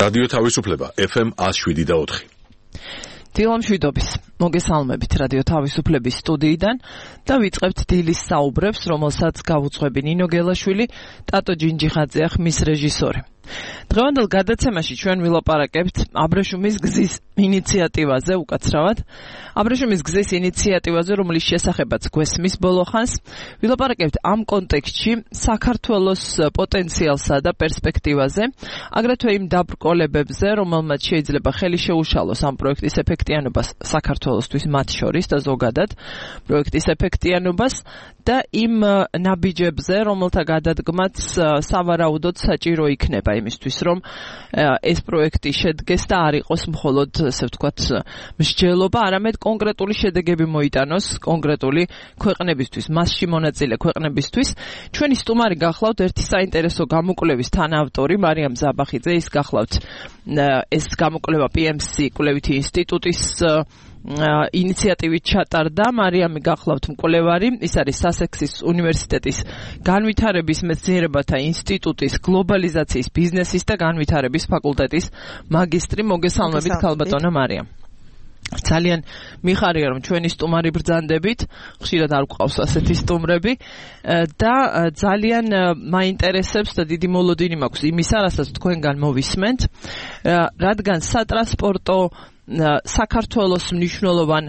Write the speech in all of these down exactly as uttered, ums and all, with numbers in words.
რადიო თავისუფლება ეფ ემ one oh seven და four. დილამშვიდობის მოგესალმებით რადიო თავისუფლების სტუდიიდან და ვიწყებთ დილის საუბრებს, რომელსაც გავუძღვები ნინო გელაშვილი, ტატო ჯინჯიხაძე ხმის რეჟისორი. დღევანდელ გადაცემაში ჩვენ ვილაპარაკებთ აბრეშუმის გზის ინიციატივაზე, უკაცრავად. აბრეშუმის გზის ინიციატივაზე, რომლის შესახებაც გვესმის ბოლოხანს, ვილაპარაკებთ ამ კონტექსტში საქართველოს პოტენციალსა და პერსპექტივაზე, აგრეთვე იმ დაბრკოლებებზე, რომელმაც შეიძლება ხელი შეუშალოს ამ პროექტის ეფექტიანობას საქართველოსთვის მათ შორის და ზოგადად პროექტის ეფექტიანობას და იმ ნაბიჯებზე, რომელთა გადადგმაც სავარაუდოდ საჭირო იქნება იმისთვის, რომ ეს პროექტი შედგეს და არ იყოს მხოლოდ, ასე ვთქვათ, მსჯელობა, არამედ კონკრეტული შედეგები მოიტანოს კონკრეტული ქვეყნებისთვის, მასში მონაწილე ქვეყნებისთვის. ჩვენი სტუმარი გახლავთ ერთი საინტერესო გამოკვლევის თანაავტორი მარიამ ზაბახიძე, ის გახლავთ ეს გამოკვლევა პი ემ სი კვლევითი ინსტიტუტის ინიციატივით ჩატარდა. მარიამი გახლავთ მკვლევარი, ის არის სასექსის უნივერსიტეტის განვითარების მეცნიერებათა ინსტიტუტის გლობალიზაციის ბიზნესის და განვითარების ფაკულტეტის მაგისტრი. მოგესალმებით ქალბატონო მარიამ. ძალიან მიხარია, რომ ჩვენი სტუმარი ბრძანდებით, ხშირად არ გვყავს ასეთი სტუმრები და ძალიან მაინტერესებს და დიდი მოლოდინი მაქვს იმისა, რასაც თქვენგან მოვისმენთ, რადგან სატრანსპორტო საქართველოს მნიშვნელოვან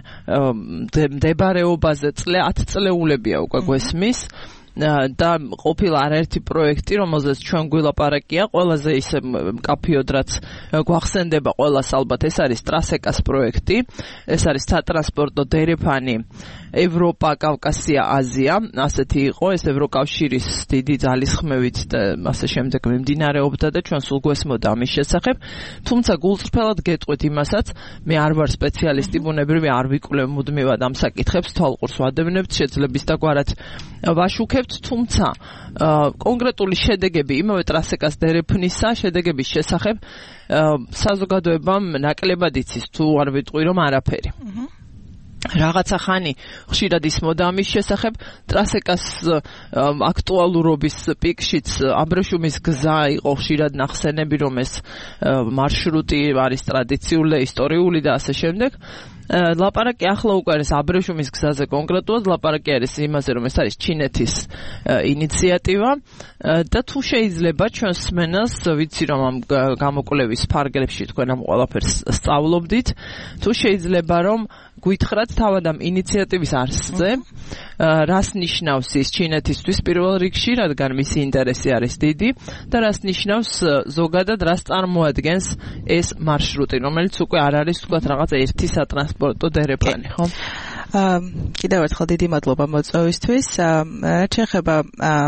მდებარეობაზე ათ წლეულებია უკვე გვესმის და ყოფილა არაერთი პროექტი, რომელზეც ჩვენ გვილაპარაკია, ყველაზე ისე მკაფიოდ, რაც გვახსენდება ყველას, ალბათ ეს არის ტრასეკას პროექტი, ეს არის სატრანსპორტო დერეფანი ევროპა, კავკასია, აზია, ასეთი იყო, ეს ევროკავშირის დიდი ძალისხმევით და ასე შემდეგ მიმდინარეობდა და ჩვენ სულ გვესმოდა ამის შესახებ, თუმცა გულწრფელად გეტყვით იმასაც, მე არ ვარ სპეციალისტი, ბუნებრივი არ ვიკვლევ მუდმივად ამ საკითხებს, თვალყურს ვადევნებთ, შეძლებს და გვარად ვაშუქებთ, თუმცა კონკრეტული შედეგები იმავე ტრასეკას დერეფნისა შედეგების შესახებ საზოგადოებამ ნაკლებად იცის, თუ არ ვიტყვი რომ არაფერი. რაღაცა ხანი ხშირად ისმოდა ამის შესახებ, ტრასეკას აქტუალურობის პიკშიც აბრეშუმის გზა იყო ხშირად ნახსენები, რომ ეს მარშრუტი არის ტრადიციული და ისტორიული და ასე შემდეგ. ლაპარაკი ახლა უკვე არის აბრეშუმის გზაზე კონკრეტულად, ლაპარაკი არის იმაზე, რომ ეს არის ჩინეთის ინიციატივა და თუ შეიძლება ჩვენს სმენას, ვიცი რომ ამ გამოკვლევის ფარგლებში თქვენ ამ ყველაფერს სწავლობდით, თუ შეიძლება რომ გვითხრათ თავად ამ ინიციატივის არსზე, რას ნიშნავს ის ჩინეთისთვის პირველ რიგში, რადგან მისი ინტერესი არის დიდი და რას ნიშნავს ზოგადად, რას წარმოადგენს ეს მარშრუტი, რომელიც უკვე არ არის თქვათ რაღაც ერთი სატრანსპორტო დერეფანი, ხო? კიდევ ერთხელ დიდი მადლობა მოწვევისთვის. რაც შეეხება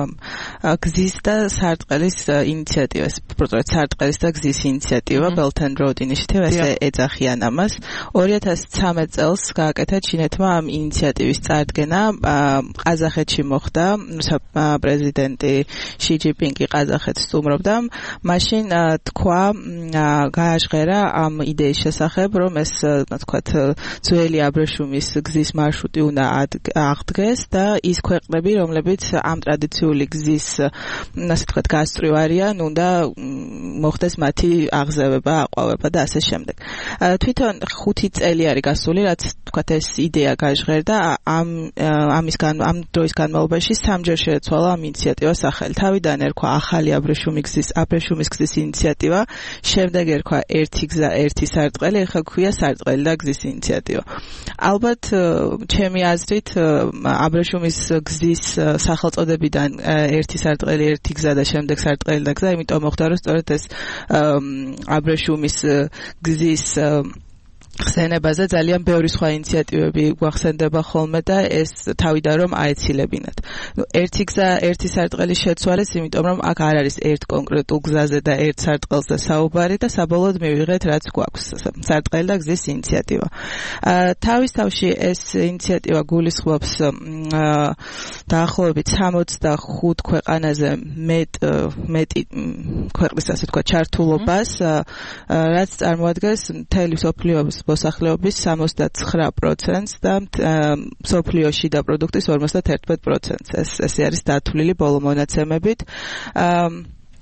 გზის და სარტყელის ინიციატივას, უბრალოდ სარტყელის და გზის ინიციატივა, Belt and Road Initiative, ესე ეძახიან ამას. ორი ათას ცხრამეტ წელს გააკეთა ჩინეთმა ამ ინიციატივის წარდგენა. ყაზახეთში მოხდა, პრეზიდენტი ში ჯინპინგი ყაზახეთს სტუმრობდა. მაშინ თქვა, გააჟღერა ამ იდეის შესახებ, რომ ეს, თქვათ, ძველი აბრეშუმის გზის მარშრუტი უნდა აღდგეს და ის ქვეყნები, რომლებიც ამ ტრადიციული გზის, ასე ვთქვათ, გასწვრივ არიან, უნდა მოხდეს მათი აღზევება, აყვავება და ასე შემდეგ. თვითონ ხუთი წელი არის გასული, რაც ვთქვათ, ეს იდეა გაჟღერდა, ამ ამის ამ დროის განმავლობაში სამჯერ შეეცვალა ამ ინიციატივას სახელი. თავიდან ერქვა ახალი აბრეშუმის გზის აბრეშუმის გზის ინიციატივა, შემდეგ ერქვა ერთი გზა, ერთი სარტყელი, ახლა ქვია სარტყელი და გზის ინიციატივა. ალბათ ჩემი აზრით აბრეშუმის გზის სახელწოდებიდან ერთი სარტყელი, ერთი გზა და შემდეგ სარტყელი და გზა, იმიტომ მოხდა, რომ სწორედ ეს აბრეშუმის გზის ხსენებაზე ძალიან ბევრი სხვა ინიციატივები გვახსენდება ხოლმე და ეს თავიდან რომ აეცილებინათ. ერთი გზა, ერთი სარტყელი შეცვალეს, იმიტომ რომ აქ არ არის ერთ კონკრეტულ გზაზე და ერთ სარტყელზე საუბარი და საბოლოოდ მივიღეთ რაც გვაქვს, სარტყელი და გზის ინიციატივა. თავის თავში ეს ინიციატივა გულისხმობს დაახლოებით სამოცდახუთ ქვეყანაზე მეტ მეტი ქვეყნის, ასე ვთქვათ, ჩართულობას, რაც წარმოადგენს მთელი მსოფლიოს მოსახლეობის სამოცდაცხრა პროცენტს და მსოფლიოში და პროდუქტის ორმოცდაერთმეტ პროცენტს. ეს ესე არის დათვლილი ბოლო მონაცემებით.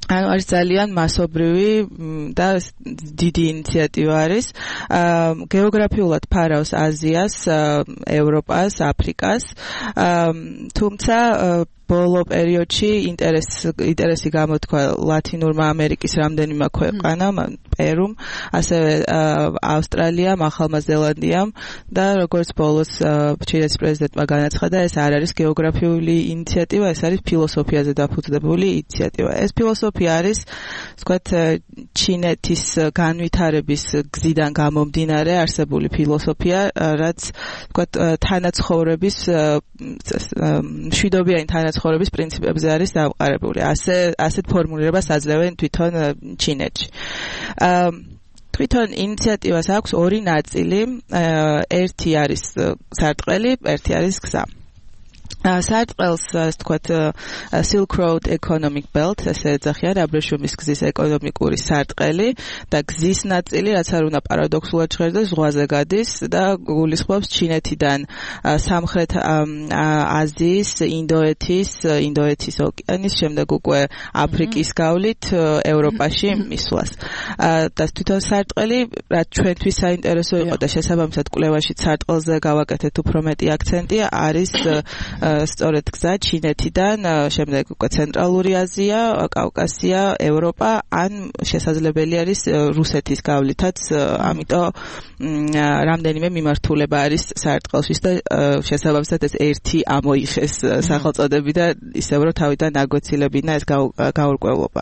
ანუ არის ძალიან მასობრივი და დიდი ინიციატივა არის. გეოგრაფიულად ფარავს აზიას, ევროპას, აფრიკას. თუმცა ბოლო პერიოდში ინტერესი ინტერესი გამოთქვა ლათინურმა ამერიკის რამდენიმე ქვეყანამ, პერუმ, ასევე ავსტრალიამ, ახალმა ზელანდიამ და როგორც ბოლოს ჩილეს პრეზიდენტმა განაცხადა, ეს არ არის გეოგრაფიული ინიციატივა, ეს არის ფილოსოფიაზე დაფუძნებული ინიციატივა. ეს ფილოსოფია არის, ვთქვათ, ჩინეთის განვითარების გზიდან გამომდინარე არსებული ფილოსოფია, რაც ვთქვათ, თანაცხოვრების მშვიდობიანი თანაცხოვრების პრინციპებზე არის დამყარებული. ასე ასეთ ფორმულირებას აძლევენ თვითონ ჩინეთში. თვითონ ინიციატივას აქვს ორი ნაწილი, ერთი არის სარტყელი, ერთი არის გზა. სარტყელს, ასე ვთქვათ, Silk Road Economic Belt, ესე ეძახიან აბრეშუმის გზის ეკონომიკური სარტყელი და გზის ნაწილი, რაც არ უნდა პარადოქსულად ჟღერდეს, ზღვაზე გადის და გულისხმობს ჩინეთიდან სამხრეთ აზიის, ინდოეთის, ინდოეთის ოკეანის, შემდეგ უკვე აფრიკის გავლით ევროპაში მისვლას. და თვითონ სარტყელი, რაც ჩვენთვის საინტერესო იყო და შესაბამისად კვლევაში სარტყელზე გავაკეთეთ უფრო მეტი აქცენტი, არის სწორედ გზა ჩინეთიდან, შემდეგ უკვე ცენტრალური აზია, კავკასია, ევროპა, ან შესაძლებელი არის რუსეთის გავლითაც, ამიტომ რამდენიმე მიმართულება არის სარტყელშიც და შესაბამისად ეს ერთი ამოიხეს სახელწოდები და ისევ რომ თავიდან აგოცილებინა ეს გაურკვევლობა.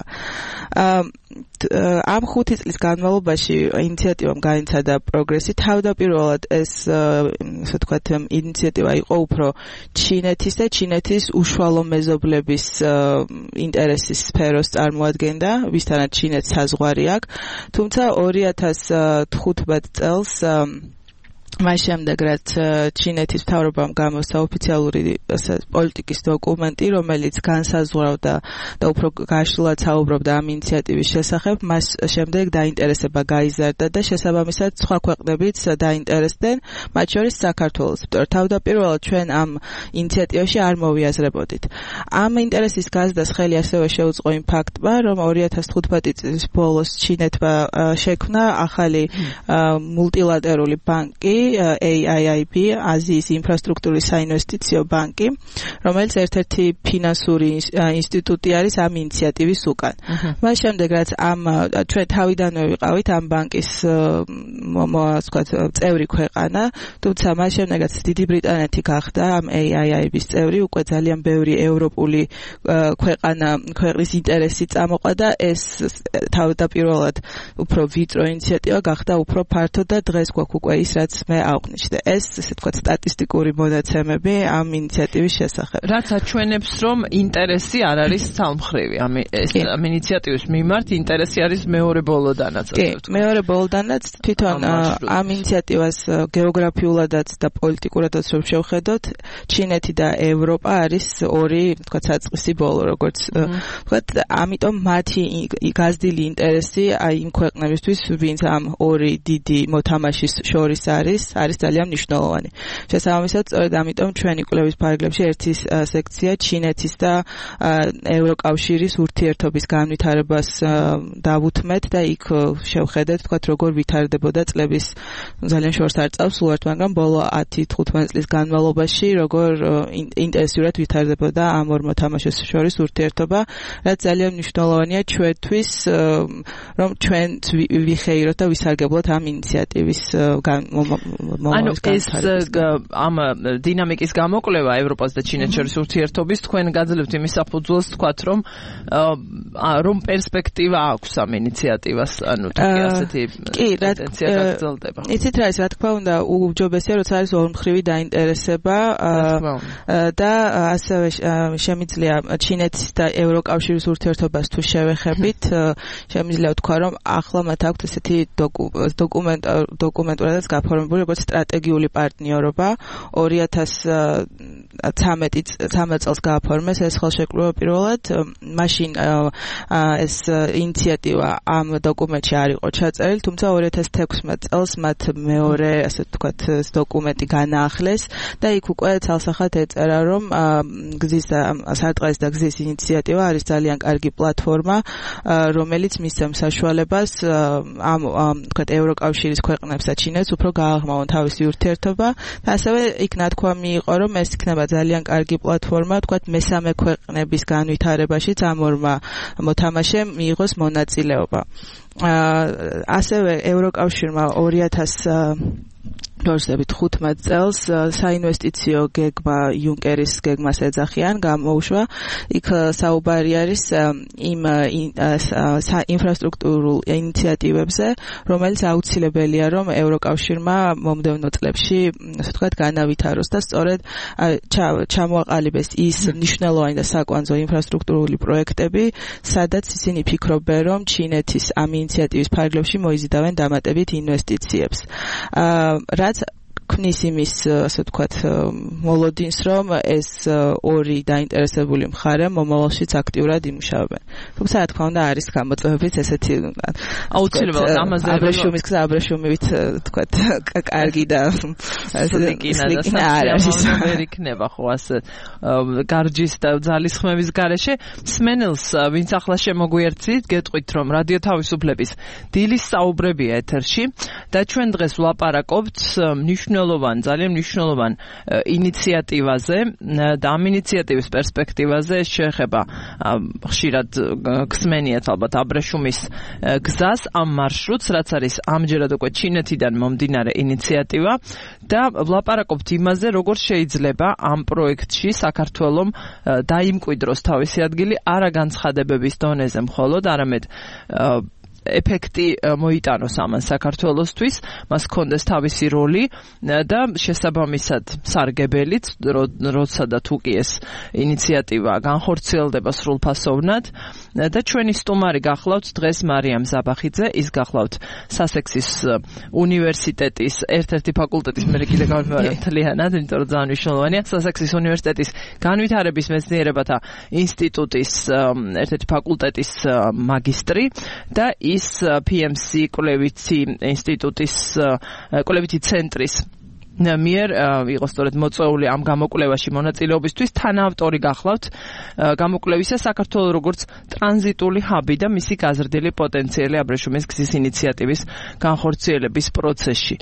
ამ ხუთი წლის განმავლობაში ინიციატივამ განიცადა პროგრესი. თავდაპირველად ეს, ასე ვთქვათ, ინიციატივა იყო უფრო ჩინეთის და ჩინეთის უშუალო მეზობლების ინტერესის სფეროს წარმოადგენდა, ვისთანაც ჩინეთს საზღვარი აქვს. თუმცა ორი ათას თხუთმეტ წელს მას შემდეგ, რაც ჩინეთის მთავრობამ გამოსცა ოფიციალური პოლიტიკის დოკუმენტი, რომელიც განსაზღვრავდა და უფრო გაშლილად საუბრობდა ამ ინიციატივის შესახებ, მას შემდეგ დაინტერესება გაიზარდა და შესაბამისად სხვა ქვეყნებიც დაინტერესდნენ, მათ შორის საქართველოს. თავდაპირველად ჩვენ ამ ინიციატივაში არ მოვიაზრებოდით. ამ ინტერესის გაზრდას ხელი ასევე შეუწყო იმ ფაქტმა, რომ ორი ათას თხუთმეტი წლის ბოლოს ჩინეთმა შექმნა ახალი მულტილატერალური ბანკი A I I B, აზიის ინფრასტრუქტურის საინვესტიციო ბანკი, რომელიც ერთ-ერთი ფინანსური ინსტიტუტი არის ამ ინიციატივის უკან. მას შემდეგ, რაც ამ ჩვენ თავიდანვე ვიყავით ამ ბანკის ვთქვათ, წევრი ქვეყანა, თუმცა მას შემდეგ, რაც დიდი ბრიტანეთი გახდა ამ A I I B-ის წევრი, უკვე ძალიან ბევრი ევროპული ქვეყანა, ქვეყნის ინტერესი წამოყვა და ეს თავდაპირველად უფრო ვიწრო ინიციატივა გახდა უფრო ფართო და დღეს გვაქვს უკვე ის, რაც მე აღვნიშნე. ეს, ესე ვთქვათ, სტატისტიკური მონაცემები ამ ინიციატივის შესახებ. რაც აჩვენებს, რომ ინტერესი არ არის ცალმხრივი. ამ ამ ინიციატივის მიმართ ინტერესი არის მეორე ბოლოდანაც, ასე ვთქვათ. კი, მეორე ბოლოდანაც თვითონ ამ ინიციატივას გეოგრაფიულადაც და პოლიტიკურადაც რომ შევხედოთ, ჩინეთი და ევროპა არის ორი, ვთქვათ, საწყისი ბოლო, როგორც ვთქვათ, ამიტომ მათი გაზრდილი ინტერესი აი იმ ქვეყნებისთვის, ვინც ამ ორი დიდი მოთამაშის შორის არის, არის ძალიან მნიშვნელოვანი. შესაბამისად, სწორედ ამიტომ ჩვენი კვლევის ფარგლებში ერთი სექცია ჩინეთის და ევროკავშირის ურთიერთობის განვითარებას დავუთმეთ და იქ შევხედეთ, თქვათ, როგორ ვითარდებოდა წლების ძალიან შორს არ წავს სულ ერთ, მაგრამ ბოლო ათი თხუთმეტი წლის განმავლობაში როგორ ინტენსიურად ვითარდებოდა ამ ორ მოთამაშეს შორის ურთიერთობა, რაც ძალიან მნიშვნელოვანია ჩვენთვის, რომ ჩვენ ვიხეიროთ და ვისარგებლოთ ამ ინიციატივის ანუ ეს ამ დინამიკის გამოკვლევა ევროპას და ჩინეთს შორის ურთიერთობის თქვენ გაძლევთ იმის საფუძველს, თქვათ, რომ რომ პერსპექტივა აქვს ამ ინიციატივას, ანუ თქო ასეთი ტენდენცია გაგრძელდება. იცით რა ის, რა თქმა უნდა, უჯობესია, როცა არის ორმხრივი დაინტერესება და ასევე შემიძლია ჩინეთის და ევროკავშირის ურთიერთობას თუ შევეხებით, შემიძლია ვთქვა, რომ ახლა მათ აქვთ ესეთი დოკუმენტ დოკუმენტურადაც გაფორმებული როგორც სტრატეგიული პარტნიორობა ორი ათას ცხრამეტი წელს გააფორმეს ეს ხელშეკრულება პირველად, მაშინ ეს ინიციატივა ამ დოკუმენტში არ იყო ჩაწერილი, თუმცა ორი ათას თექვსმეტ წელს მათ მეორე, ასე ვთქვათ, დოკუმენტი განაახლეს და იქ უკვე ცალსახად ეწერა, რომ გზის სარტყელის და გზის ინიციატივა არის ძალიან კარგი პლატფორმა, რომელიც მისცემს საშუალებას ამ ვთქვათ ევროკავშირის ქვეყნებს და ჩინეთს უფრო გააღრმავონ თავისი ურთიერთობა და ასევე იქ ნათქვამი იყო, რომ ეს იქნება ძალიან კარგი პლატფორმა, ვთქვათ მესამე ქვეყნების განვითარებაშიც ამ ორმა მოთამაშემ მიიღოს მონაწილეობა. ასევე ევროკავშირმა ორი ათას როდესაც ხუთმეტ წელს საინვესტიციო გეგმა იუნკერის გეგმას ეძახიან, გამოუშვა. იქ საუბარი არის იმ ინფრასტრუქტურულ ინიციატივებზე, რომელიც აუცილებელია, რომ ევროკავშირმა მომდევნო წლებში, ასე ვთქვათ, განავითაროს და სწორედ ჩამოაყალიბეს ის მნიშვნელოვანი და საკვანძო ინფრასტრუქტურული პროექტები, სადაც ისინი ფიქრობენ, რომ ჩინეთის ამ ინიციატივის ფარგლებში მოიზიდავენ დამატებით ინვესტიციებს. რაც ქმნის იმის, ასე ვთქვათ, მოლოდინს, რომ ეს ორი დაინტერესებული მხარე მომავალშიც აქტიურად იმუშავებენ. თუმცა, რა თქმა უნდა, არის გამოწვევებიც ესეთი აუცილებლად ამაზე აბრეშუმის გზა აბრეშუმივით, ვთქვათ, კარგი და სლიკინა ვერ იქნება ხო ასე გარჯის და ძალისხმების გარეშე. მსმენელს, ვინც ახლა შემოგვიერთით, გეტყვით, რომ რადიო თავისუფლების დილის საუბრებია ეთერში და ჩვენ დღეს ვლაპარაკობთ მნიშვნელოვან, ძალიან მნიშვნელოვან ინიციატივაზე და ამ ინიციატივის პერსპექტივაზე შეეხება ხშირად გსმენიათ ალბათ აბრეშუმის გზას, ამ მარშრუტს, რაც არის ამჯერად უკვე ჩინეთიდან მომდინარე ინიციატივა და ვლაპარაკობთ იმაზე, როგორ შეიძლება ამ პროექტში საქართველომ დაიმკვიდროს თავისი ადგილი არა განცხადებების დონეზე მხოლოდ, არამედ ეფექტი მოიტანოს ამან საქართველოსთვის, მას ჰქონდეს თავისი როლი და შესაბამისად სარგებელიც, როცა და თუ კი ეს ინიციატივა განხორციელდება სრულფასოვნად და ჩვენი სტუმარი გახლავთ დღეს მარიამ ზაბახიძე, ის გახლავთ სასექსის უნივერსიტეტის ერთ-ერთი ფაკულტეტის მე კიდე გამიმარჯვე მთლიანად, იმიტომ რომ ძალიან მნიშვნელოვანია, სასექსის უნივერსიტეტის განვითარების მეცნიერებათა ინსტიტუტის ერთ-ერთი ფაკულტეტის მაგისტრი და ის პი ემ სი კვლევითი ინსტიტუტის კვლევითი ცენტრის მიერ იყო სწორედ მოწვეული ამ გამოკვლევაში მონაწილეობისთვის, თანაავტორი გახლავთ გამოკვლევისა საქართველოს როგორც ტრანზიტული ჰაბი და მისი გაზრდილი პოტენციალი აბრეშუმის გზის ინიციატივის განხორციელების პროცესში.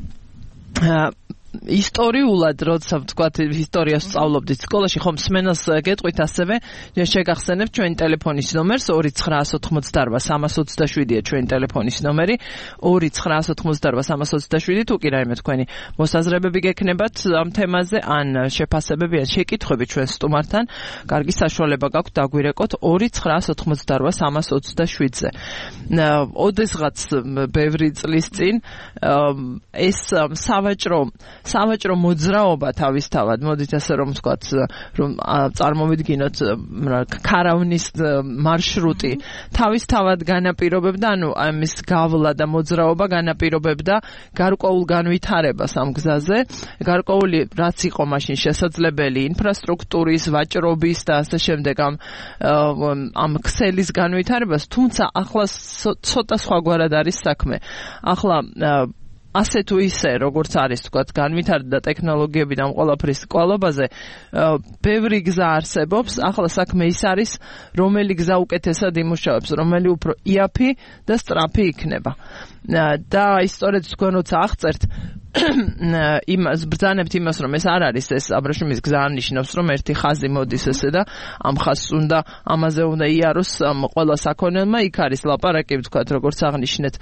ისტორიულად, როცა ვთქვათ, ისტორიას სწავლობდით სკოლაში, ხომ მსმენელს გეტყვით ასევე, შეგახსენებთ ჩვენი ტელეფონის ნომერს ორი ცხრაასი ოცდაოთხმოცდაარბა სამას ოცდაშვიდია ჩვენი ტელეფონის ნომერი ორი ცხრაასი ოცდაოთხმოცდაარბა სამას ოცდაშვიდი, თუ კი რაიმე თქვენი მოსაზრებები გექნებათ ამ თემაზე, ან შეფასებები, ან შეკითხვები ჩვენ სტუმართან, კარგი საშუალება გაქვთ დაგვირეკოთ ორი ცხრაასი ოცდაოთხმოცდაარბა სამას ოცდაშვიდზე. ოდესღაც ბევრი წლის წინ ეს სავაჭრო სავაჭრო მოძრაობა თავისთავად, მოდით ასე რომ ვთქვათ, რომ წარმოვიდგინოთ ქარავნის მარშრუტი თავისთავად განაპირობებდა, ანუ ამის გავლა და მოძრაობა განაპირობებდა გარკვეულ განვითარებას ამ გზაზე, გარკვეული რაც იყო მაშინ შესაძლებელი ინფრასტრუქტურის, ვაჭრობის და ასე შემდეგ ამ ამ ქსელის განვითარებას, თუმცა ახლა ცოტა სხვაგვარად არის საქმე. ახლა ასე თუ ისე, როგორც არის, თქვათ, განვითარდა ტექნოლოგიები და ამ ყველაფრის კვალობაზე, ბევრი გზა არსებობს, ახლა საქმე ის არის, რომელი გზა უკეთესად იმუშავებს, რომელი უფრო იაფი და სწრაფი იქნება. და ისტორიაც თქვენ როცა აღწერთ, იმას ბრძანებთ იმას, რომ ეს არ არის ეს აბრეშუმის გზა ნიშნავს, რომ ერთი ხაზი მოდის ესე და ამ ხაზს უნდა ამაზე უნდა იაროს ყველა საქონელმა, იქ არის ლაპარაკი, თქვათ, როგორც აღნიშნეთ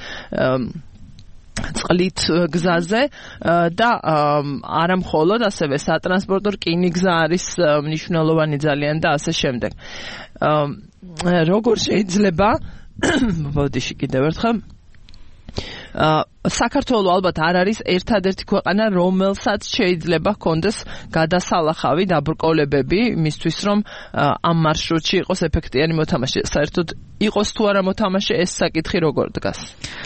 წყლით გზაზე და არა მხოლოდ ასევე სატრანსპორტო რკინიგზა არის მნიშვნელოვანი ძალიან და ასე შემდეგ. როგორ შეიძლება ბოდიში კიდევ ერთხელ საქართველოს ალბათ არ არის ერთადერთი ქვეყანა, რომელსაც შეიძლება ჰქონდეს გადასალახავი დაბრკოლებები იმისთვის, რომ ამ მარშრუტში იყოს ეფექტიანი მოთამაშე. საერთოდ იყოს თუ არა მოთამაშე, ეს საკითხი როგორ დგას?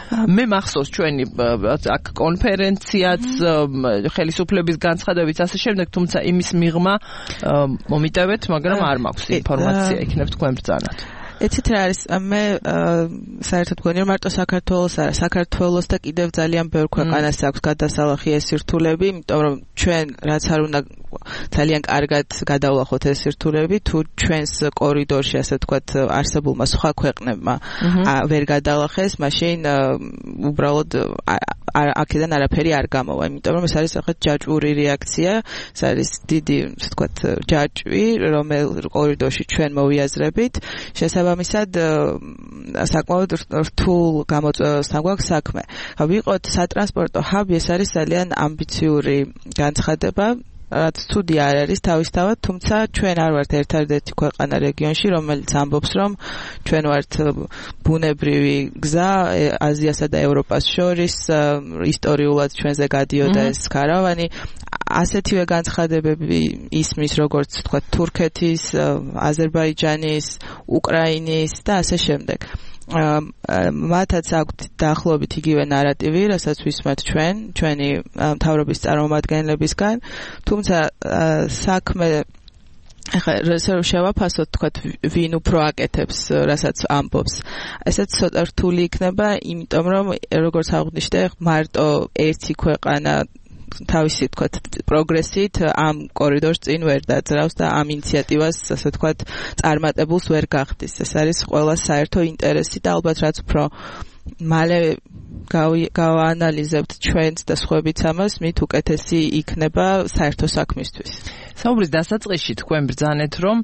მე მახსოვს ჩვენი აქ კონფერენციაც ხელისუფლების განცხადებიც ასე შემდეგ, თუმცა იმის მიღმა მომიტევეთ, მაგრამ არ მაქვს ინფორმაცია, იქნებ თქვენ ბრძანათ. ეცით რა არის მე საერთოდ მგონი რომ მარტო საქართველოს არა საქართველოს და კიდევ ძალიან ბევრ ქვეყანას აქვს გადასალახი ეს სირთულები, იმიტომ რომ ჩვენ რაც არ უნდა ძალიან კარგად გადავლახოთ ეს სირთულები, თუ ჩვენს კორიდორში ასე ვთქვათ არსებულმა სხვა ქვეყნებმა ვერ გადალახეს, მაშინ უბრალოდ აქედან არაფერი არ გამოვა, იმიტომ რომ ეს არის რაღაც ჯაჭვური რეაქცია, ეს არის დიდი ასე ვთქვათ ჯაჭვი, რომელ კორიდორში ჩვენ მოვიაზრებით, შესაბამისად საკმაოდ რთულ გამოწვევასთან გვაქვს საქმე. ვიყოთ სატრანსპორტო ჰაბი, ეს არის ძალიან ამბიციური განცხადება, რაც ცუდი არ არის თავისთავად, თუმცა ჩვენ არ ვართ ერთადერთი ქვეყანა რეგიონში, რომელიც ამბობს, რომ ჩვენ ვართ ბუნებრივი გზა აზიასა და ევროპას შორის, ისტორიულად ჩვენზე გადიოდა ეს კარავანი. ასეთივე განცხადებები ისმის როგორც თქვა თურქეთის, აზერბაიჯანის, უკრაინის და ასე შემდეგ. მათაც აქვთ დაახლოებით იგივე ნარატივი, რასაც ვისმენთ ჩვენ, ჩვენი მთავრობის წარმომადგენლებისგან, თუმცა საქმე ახლა შევაფასოთ, თქვათ, ვინ უფრო აკეთებს, რასაც ამბობს. ესეც ცოტა რთული იქნება, იმიტომ რომ როგორც აღვნიშნე, მარტო ერთი ქვეყანა თავისი თქვათ პროგრესით ამ კორიდორს წინ ვერ დაძრავს და ამ ინიციატივას ასე თქვათ წარმატებულს ვერ გახდის. ეს არის ყველა საერთო ინტერესი და ალბათ რაც უფრო მალე გავაანალიზებთ ჩვენც და სხვაებიც ამას, მით უკეთესი იქნება საერთო საქმისთვის. საუბრის დასაწყისში თქვენ ბრძანეთ, რომ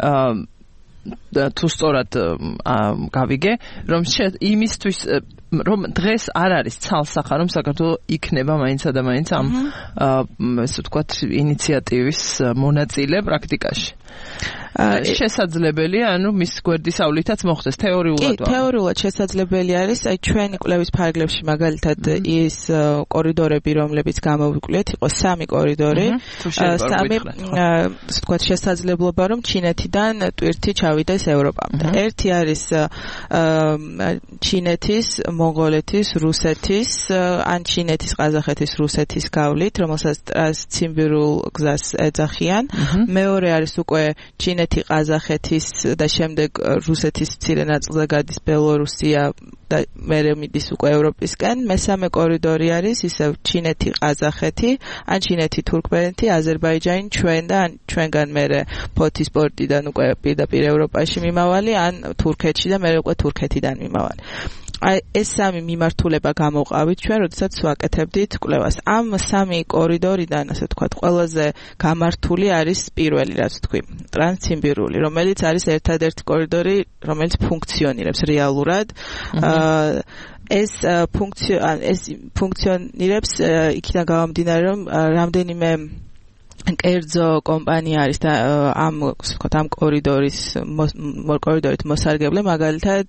თუ სწორად გავიგე, რომ იმისთვის რომ დღეს არ არის ცალსახა, რომ საქართველოს იქნება მაინცა და მაინც ამ ესე ვთქვათ ინიციატივის მონაწილე პრაქტიკაში. შესაძლებელია, ანუ მის გვერდისავლითაც მოხდეს თეორიულად. კი, თეორიულად შესაძლებელი არის, აი ჩვენი კვლევის ფარგლებში მაგალითად ის კორიდორები, რომლებიც გამოვიკვლიეთ, იყო სამი კორიდორი, სამი ასე ვთქვათ შესაძლებლობა, რომ ჩინეთიდან ტვირთი ჩავიდეს ევროპამდე. ერთი არის ჩინეთის, მონღოლეთის, რუსეთის, ან ჩინეთის, ყაზახეთის, რუსეთის გავლით, რომელსაც ტრანსციმბირულ გზას ეძახიან. მეორე არის უკვე ჩინეთი, ყაზახეთის და შემდეგ რუსეთის მცირე ნაწილზე გადის ბელორუსია და მერე მიდის უკვე ევროპისკენ. მესამე კორიდორი არის ისევ ჩინეთი, ყაზახეთი, ან ჩინეთი, თურქმენეთი, აზერბაიჯანი, ჩვენ და ან ჩვენგან მერე ფოთის პორტიდან უკვე პირდაპირ ევროპაში მიმავალი, ან თურქეთში და მერე უკვე თურქეთიდან მიმავალი. აი ეს სამი მიმართულება გამოყავით ჩვენ, როდესაც ვაკეთებდით კვლევას. ამ სამი კორიდორიდან, ასე ვთქვათ, ყველაზე გამართული არის პირველი, რაც ვთქვი, ტრანსციმბირული, რომელიც არის ერთადერთი კორიდორი, რომელიც ფუნქციონირებს რეალურად. ეს ფუნქცია ეს ფუნქციონირებს იქიდან გამომდინარე, რომ რამდენიმე კერძო კომპანია არის და ამ ვთქვათ ამ კორიდორის კორიდორით მოსარგებლე, მაგალითად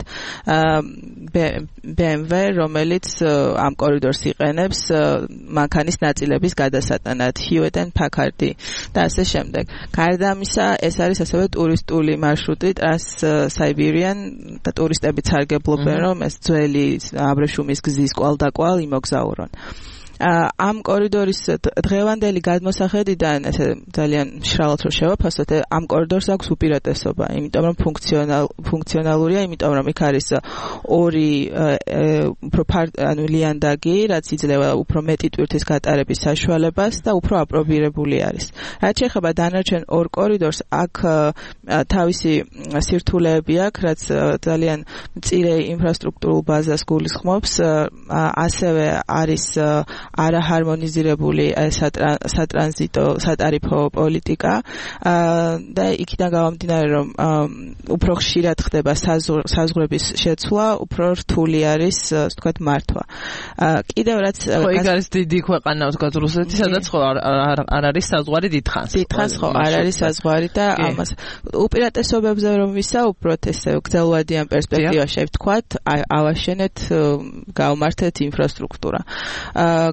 ბე ემ ვე, რომელიც ამ კორიდორს იყენებს მანქანის ნაწილების გადასატანად, Hewlett and Packard და ასე შემდეგ. გარდა ამისა, ეს არის ასევე ტურისტული მარშრუტი, Trans-Siberian და ტურისტებიც სარგებლობენ, რომ ეს ძველი აბრეშუმის გზის კვალდაკვალ იმოგზაურონ. ამ კორიდორის დღევანდელი გადმოსახედიდან ესე ძალიან მშრალად რო შევაფასოთ, ამ კორიდორს აქვს უპირატესობა, იმიტომ რომ ფუნქციონალურია, იმიტომ რომ იქ არის ორი უფრო ანუ ლიანდაგი, რაც იძლევა უფრო მეტი ტვირთის გატარების საშუალებას და უფრო აპრობირებული არის. რაც შეეხება დანარჩენ ორ კორიდორს, აქ თავისი სირთულეები აქვს, რაც ძალიან მწირე ინფრასტრუქტურულ ბაზას გულისხმობს, ასევე არის არაჰარმონიზირებული სატრანზიტო სატარიფო პოლიტიკა და იქიდან გამომდინარე, რომ უფრო ხშირად ხდება საზღვრების შეცვლა, უფრო რთული არის, ვთქვათ, მართვა. კიდევ რაც ხო, იქ არის დიდი ქვეყანა, ვთქვათ, რუსეთი, სადაც ხო არ არის საზღვარი დიდხანს. დიდხანს ხო არ არის საზღვარი და ამას უპირატესობებზე რომ ვისაუბროთ, ესე გრძელვადიან პერსპექტივაში, ვთქვათ, ავაშენეთ, გავმართეთ ინფრასტრუქტურა.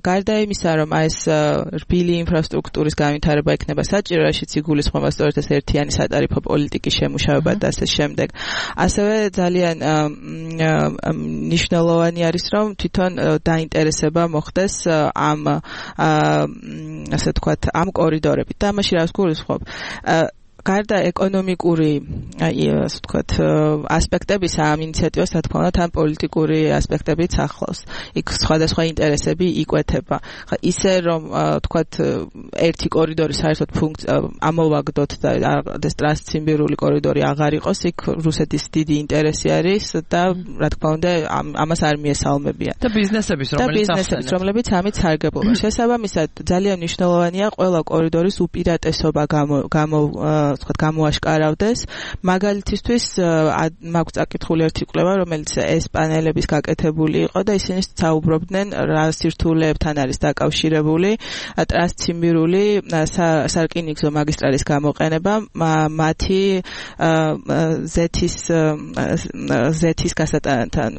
გარდა იმისა, რომ ეს რბილი ინფრასტრუქტურის განვითარება იქნება საჭირო, რაშიც იგულისხმება სწორედ ეს ერთიანი სატარიფო პოლიტიკის შემუშავება და ასე შემდეგ. ასევე ძალიან მნიშვნელოვანი არის, რომ თვითონ დაინტერესება მოხდეს ამ ასე ვთქვათ, ამ კორიდორებით. და ამაში რას გულისხმობ? გარდა ეკონომიკური, ასე ვთქვათ, ასპექტებისა ამ ინიციატივას, რა თქმა უნდა, თან პოლიტიკური ასპექტებიც ახლავს. იქ სხვადასხვა ინტერესები იკვეთება. ხა ისე რომ ვთქვათ, ერთი კორიდორი საერთოდ ამოვაგდოთ და ეს ტრანსციმბირული კორიდორი აღარ იყოს, იქ რუსეთის დიდი ინტერესი არის და რა თქმა უნდა, ამას არ მიესალმებიან. და ბიზნესების, რომელიც და ბიზნესების, რომლებიც ამით სარგებლობა. შესაბამისად, ძალიან მნიშვნელოვანია ყველა კორიდორის უპირატესობა გამო გამო ვთქვათ, გამოაშკარავდეს. მაგალითისთვის მაქვს წაკითხული ერთი კვლევა, რომელიც ესპანელების გაკეთებული იყო და ისინი საუბრობდნენ რა სირთულეებთან არის დაკავშირებული ტრანსციმბირული სარკინიგზო მაგისტრალის გამოყენება მათი ზეთის ზეთის გასატანთან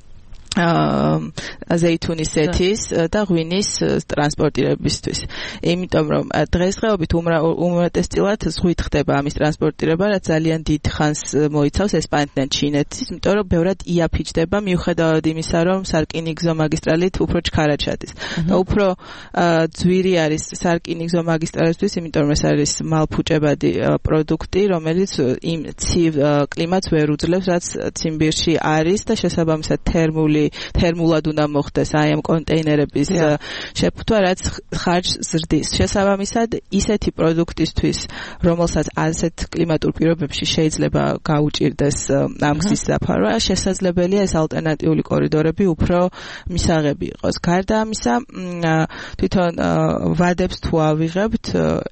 ზეითუნის ზეთის და ღვინის ტრანსპორტირებისთვის. იმიტომ რომ დღესდღეობით უმეტესწილად ზღვით ხდება ამის ტრანსპორტირება, რაც ძალიან დიდ ხანს მოიცავს ესპანეთიდან ჩინეთის, იმიტომ რომ ბევრად იაფიჩდება მიუხედავად იმისა, რომ სარკინიგზო მაგისტრალით უფრო ჩქარა ჩადის. და უფრო ძვირი არის სარკინიგზო მაგისტრალისთვის, იმიტომ რომ ეს არის მალფუჭებადი პროდუქტი, რომელიც იმ ცივ კლიმატს ვერ უძლებს, რაც ციმბირში არის და შესაბამისად თერმული თერმულად უნდა მოხდეს აი ამ კონტეინერების შეფუთვა, რაც ხარჯს ზრდის. შესაბამისად, ისეთი პროდუქტისთვის, რომელსაც ასეთ კლიმატურ პირობებში შეიძლება გაუჭირდეს ამ გზის დაფარვა, შესაძლებელია ეს ალტერნატიული კორიდორები უფრო მისაღები იყოს. გარდა ამისა, თვითონ ვადებს თუ ავიღებთ,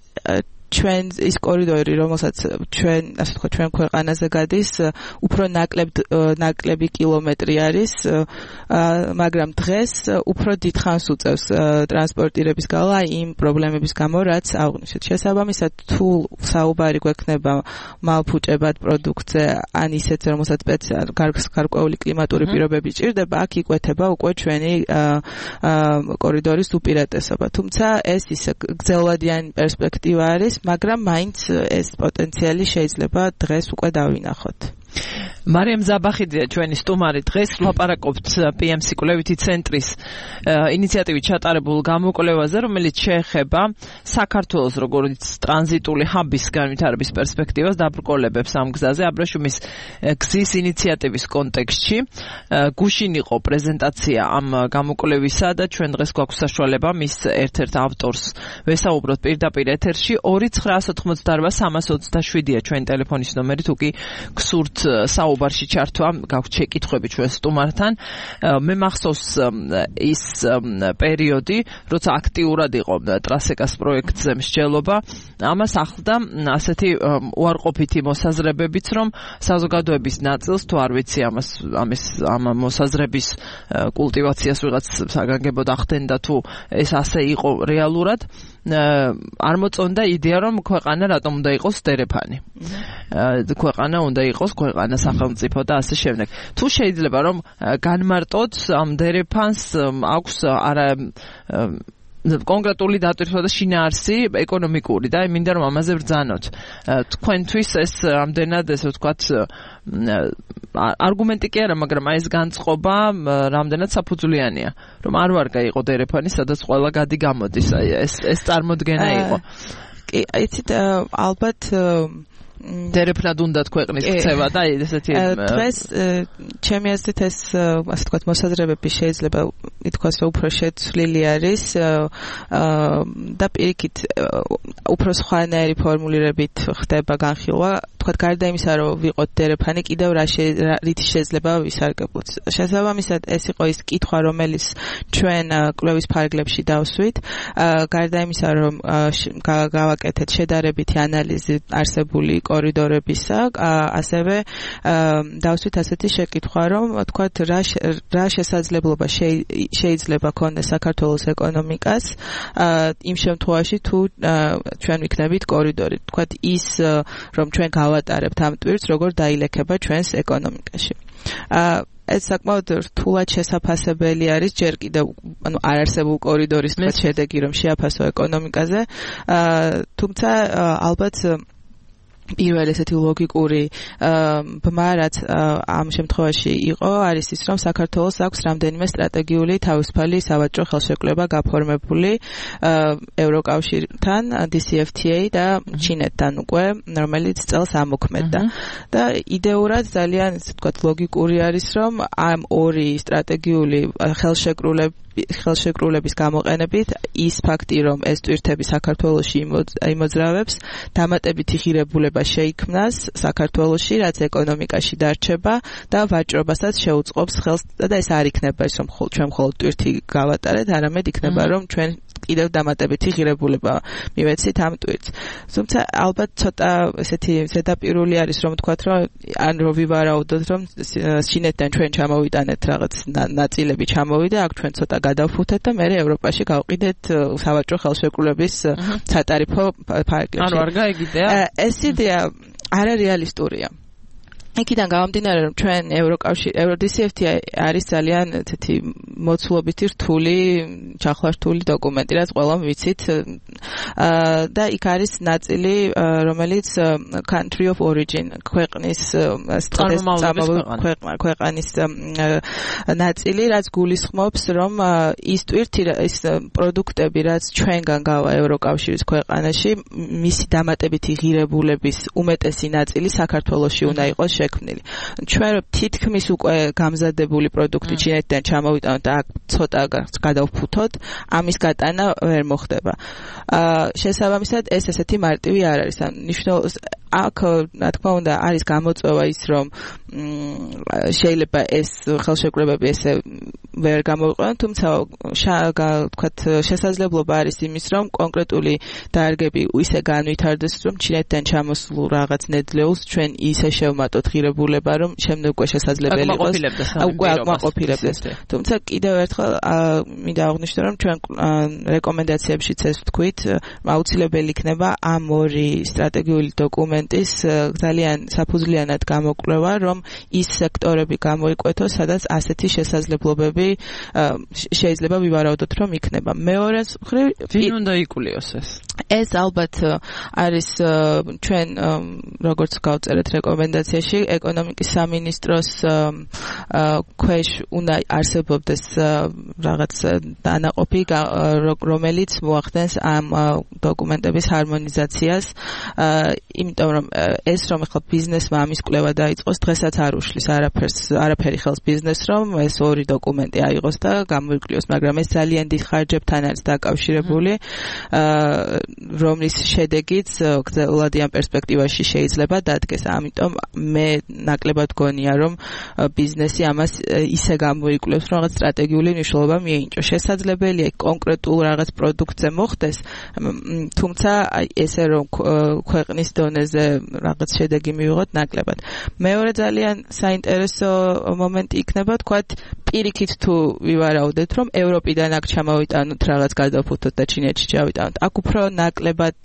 ჩვენ ის კორიდორი, რომელსაც ჩვენ, ასე ვთქვათ, ჩვენ ქვეყანაზე გადის, უფრო ნაკლებ ნაკლები კილომეტრი არის, მაგრამ დღეს უფრო დიდხანს უწევს ტრანსპორტირების გალა იმ პრობლემების გამო, რაც აღვნიშნეთ. შესაბამისად, თუ საუბარი გვექნება მალფუჭებად პროდუქტზე, ან ისეთ, რომელსაც გარკვეული კლიმატური პირობები ჭირდება, აქ იკვეთება უკვე ჩვენი კორიდორის უპირატესობა. თუმცა ეს ისე გრძელვადიანი პერსპექტივა არის, მაგრამ მაინც ეს პოტენციალი შეიძლება დღეს უკვე დავინახოთ. მარიამ ზაბახიდია ჩვენი სტუმარი. დღეს ვლაპარაკობთ პი ემ სი კვლევითი ცენტრის ინიციატივით ჩატარებულ გამოკვლევაზე, რომელიც შეეხება საქართველოს როგორც ტრანზიტული ჰაბის განვითარების პერსპექტივას დაბრკოლებებს ამ გზაზე. აბრეშუმის გზის ინიციატივის კონტექსტში გუშინ იყო პრეზენტაცია ამ გამოკვლევისა და ჩვენ დღეს გვაქვს საშუალება მის ერთ-ერთ ავტორს ვესაუბროთ პირდაპირ ეთერში. ორი ცხრაას ოთხმოცდაარბა სამას ოცდაშვიდია ჩვენი ტელეფონის ნომერი, თუ კი გსურთ საუბარში ჩართვა, გაქვთ შეკითხვები ჩვენ სტუმართან. მე მახსოვს ის პერიოდი, როცა აქტიურად იყო ტრასეკას პროექტზე მსჯელობა, ამას ახლდა ასეთი უარყოფითი მოსაზრებებიც, რომ საზოგადოების ნაწილს, თუ არ ვიცი ამას ამის ამ მოსაზრების კულტივაციას ვიღაც საგანგებოდ ახდენდა, თუ ეს ასე იყო რეალურად, არ მოწონდა იდეა, რომ ქვეყანა რატომ უნდა იყოს დერეფანი. ქვეყანა უნდა იყოს ქვეყანა სახელმწიფო და ასე შემდეგ. თუ შეიძლება რომ განმარტოთ ამ დერეფანს აქვს არა კონკრეტული დატვირთვა და შინაარსი ეკონომიკური და მინდა რომ ამაზე ვბრძანოთ. თქვენთვის ეს ამდენად ესე ვთქვათ არგუმენტი კი არა, მაგრამ აი ეს განწყობა რამდენად საფუძვლიანია, რომ არ ვარ გაიყო დერეფანი, სადაც ყველა გადი გამოდის. აი ეს ეს წარმოდგენა იყო. კი, იცით, ალბათ დერეფნად უნდათ ქვეყნის ქცევა და ესეთი დღეს ჩემი აზრით ეს ასე ვთქვათ მოსაზრებები შეიძლება ითქვას რომ უფრო შეცვლილი არის და პირიქით უფრო სხვანაირი ფორმულირებით ხდება განხილვა. თქვათ გარდა იმისა რომ ვიყოთ დერეფანი, კიდევ რა რითი შეიძლება ვისარგებლოთ. შესაბამისად ეს იყო ის კითხვა, რომელიც ჩვენ კვლევის ფარგლებში დავსვით. გარდა იმისა რომ გავაკეთეთ შედარებითი ანალიზი არსებული კორიდორებისა, ასევე დავსვით ასეთი შეკითხვა, რომ თქვათ რა რა შესაძლებლობა შეიძლება ქონდეს საქართველოს ეკონომიკას იმ შემთხვევაში თუ ჩვენ ვიქნებით კორიდორი. თქვათ ის რომ ჩვენ გავატარებთ ამ ტვირთს, როგორ დაილექება ჩვენს ეკონომიკაში. ეს საკმაოდ რთულად შესაფასებელი არის ჯერ კიდევ ანუ არ არსებულ კორიდორის თქვა შედეგი რომ შეაფასო ეკონომიკაზე თუმცა ალბათ პირველ ესეთი ლოგიკური ბმა რაც ამ შემთხვევაში იყო არის ის რომ საქართველოს აქვს რამდენიმე სტრატეგიული თავისუფალი სავაჭრო ხელშეკრულება გაფორმებული ევროკავშირთან დი სი ეფ თი ეი და ჩინეთთან უკვე რომელიც წელს ამოქმედდა და იდეურად ძალიან ისე ვთქვათ ლოგიკური არის რომ ამ ორი სტრატეგიული ხელშეკრულება ხელშეკრულების გამოყენებით ის ფაქტი რომ ეს ტვირთები საქართველოში იმოძრავებს დამატებითი ღირებულება შეიქმნას საქართველოში რაც ეკონომიკაში დარჩება და ვაჭრობასაც შეუწყობს ხელს და ეს არ იქნება ის რომ ჩვენ მხოლოდ ტვირთი გავატარეთ არამედ იქნება რომ ჩვენ კიდევ დამატებითი ღირებულება მივეცით ამ ტვირთს. თუმცა ალბათ ცოტა ესეთი ზედაპირული არის რომ ვთქვათ რომ ან რო ვივარაუდოთ რომ ჩინეთთან ჩვენ ჩამოვიტანეთ რაღაც ნაწილები ჩამოვიდა აქ ჩვენ ცოტა გადავფუთეთ და მე ევროპაში გავყიდეთ სავაჭრო ხელშეკრულების სატარიფო ფარგლებში. ანუ არ გაიგია? ეს იდეა არარეალისტურია. იქიდან გამომდინარე რომ ჩვენ ევროკავშირი დი სი ეფ თი არის ძალიან ესეთი მოცულობითი რთული ჩახლართული დოკუმენტი რაც ყველამ ვიცით და იქ არის ნაწილი რომელიც country of origin ქვეყნის ქვეყნის ნაწილი რაც გულისხმობს რომ ის ტვირთი ის პროდუქტები რაც ჩვენგან გავა ევროკავშირის ქვეყანაში მისი დამატებითი ღირებულების უმეტესი ნაწილი საქართველოში უნდა იყოს შექმნილი. ჩვენ თითქმის უკვე გამზადებული პროდუქტი ჩინეთიდან ჩამოვიტანოთ და აქ ცოტა გადავფუთოთ, ამის გატანა ვერ მოხდება. შესაბამისად ეს ესეთი მარტივი არ არის. ნიშნავს აქ რა თქმა უნდა არის გამოწვევა ის რომ შეიძლება ეს ხელშეკრულებები ესე ვერ გამოიყენონ, თუმცა ვთქვათ შესაძლებლობა არის იმის რომ კონკრეტული დარგები ისე განვითარდეს რომ ჩინეთიდან ჩამოსულ რაღაც ნედლეულს ჩვენ ისე შევმატოთ ღირებულება რომ შემდეგ უკვე შესაძლებელი იყოს უკვე აკმაყოფილებდეს. თუმცა კიდევ ერთხელ მინდა აღვნიშნო რომ ჩვენ რეკომენდაციებშიც ეს ვთქვით აუცილებელი იქნება ამ ორი სტრატეგიული დოკუმენტის ძალიან საფუძვლიანად გამოკვლევა რომ ის სექტორები გამოიკვეთოს სადაც ასეთი შესაძლებლობები შეიძლება ვივარაუდოთ რომ იქნება. მეორე მხრივ ვინ უნდა იკულიოს ეს? ეს ალბათ არის ჩვენ როგორც გავწერეთ რეკომენდაციაში ეკონომიკის სამინისტროს ქვეშ უნდა არსებობდეს რაღაც დანაყოფი რომელიც მოახდენს ამ დოკუმენტების ჰარმონიზაციას იმიტომ რომ ეს რომ ახლა ბიზნესმა ამის კვლევა დაიწყოს დღესაც არ უშლის არაფერს არაფერი ხელს ბიზნესს რომ ეს ორი დოკუმენტი აიღოს და გამოიკლიოს მაგრამ ეს ძალიან დიდ ხარჯებთან არის დაკავშირებული რომლის შედეგიც გრძელვადიან პერსპექტივაში შეიძლება დადგეს. ამიტომ მე ნაკლებად გონია რომ ბიზნესი ამას ისე გამოიკვლევს რომ რაღაც სტრატეგიული მნიშვნელობა მიენიჭოს. შესაძლებელია კონკრეტულ რაღაც პროდუქტზე მოხდეს, თუმცა ესე რომ ქვეყნის დონეზე რაღაც შედეგი მივიღოთ ნაკლებად. მეორე ძალიან საინტერესო მომენტი იქნება თქვათ პირიქით თუ ვივარაუდეთ რომ ევროპიდან აქ ჩამოვიტანოთ რაღაც გადავფუთოთ და ჩინეთში ჩავიტანოთ. აქ უფრო ნაკლებად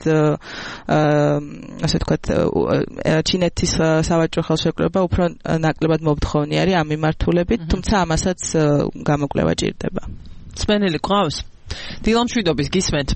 ასე ვთქვათ ჩინეთის სავაჭრო ხელშეკრულება უფრო ნაკლებად მომთხოვნი არის ამ მიმართულებით, თუმცა ამასაც გამოკვლევა ჭირდება. სპენელი ყავს? დილამშვიდობის გისმენთ.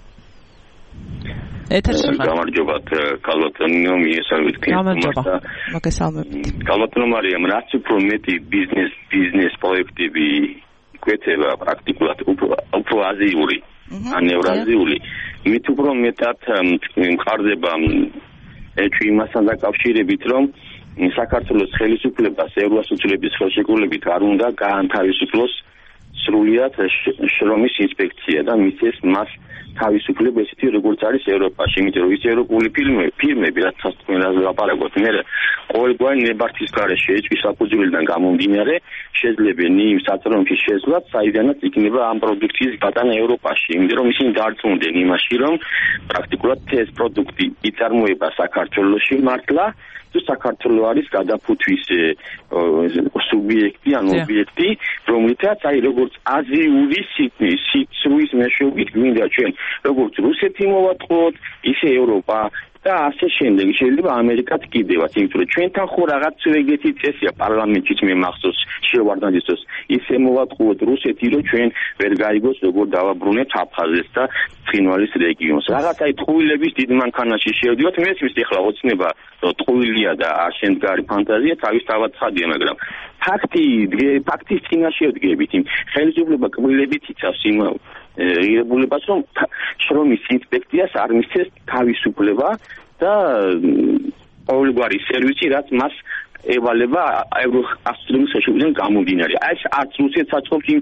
ეთერში ხარ? გამარჯობათ, კალბატონო, მიესალმებით გისმენთ. მოგესალმებით. კალბატონო მარიამ, რაც უფრო მეტი ბიზნეს ბიზნეს პროექტები კვეთება პრაქტიკულად უფრო აზიური, ან ევრაზიული, მით უფრო მეტად მყარდება ეჭვი იმასთან დაკავშირებით, რომ საქართველოს ხელისუფლებას ევროასოციაციების ხელშეკრულებით არ უნდა გაანთავისუფლოს სრულიად შრომის ინსპექცია და მისცეს მას თავისუფლება ესეთი როგორც არის ევროპაში, იმიტომ რომ ის ევროპული ფირმები, რაც თქვენ ლაპარაკობთ, მე ყოველგვარი ნებართვის გარეშე ეჭვის საფუძვლიდან გამომდინარე შეძლებენ იმ საწარმოების შეძლაც, საიდანაც იქნება ამ პროდუქციის გატანა ევროპაში, იმიტომ რომ ისინი დარწმუნდნენ იმაში, რომ პრაქტიკულად ეს პროდუქტი იწარმოება საქართველოში მართლა თუ საქართველო არის გადაფუთვის სუბიექტი ან ობიექტი, რომლითაც აი როგორც აზიური სიცრუის მეშვეობით გვინდა ჩვენ როგორც რუსეთი მოვატყოთ, ისე ევროპა და ასე შემდეგ შეიძლება ამერიკაც კიდევაც, იმიტომ რომ ჩვენთან ხო რაღაც ეგეთი წესია პარლამენტიც მე მახსოვს შევარდნაძის ისე მოვატყუოთ რუსეთი, რომ ჩვენ ვერ გაიგოს როგორ დავაბრუნებთ აფხაზეთს და ცხინვალის რეგიონს. რაღაც აი ტყუილების დიდ მანქანაში შევდივართ, მესმის ეხლა ოცნება ტყუილია და არ შემდგარი ფანტაზია თავისთავად ცხადია, მაგრამ ფაქტი ფაქტის წინაშე ვდგებით, იმ ხელისუფლება კბილებით იცავს იმ ღირებულებას, რომ შრომის ინსპექციას არ მისცეს თავისუფლება და ყოველგვარი სერვისი, რაც მას ევალება ევროასტრიის შეშობიდან გამომდინარე. ეს არც რუსეთს აწყობს იმ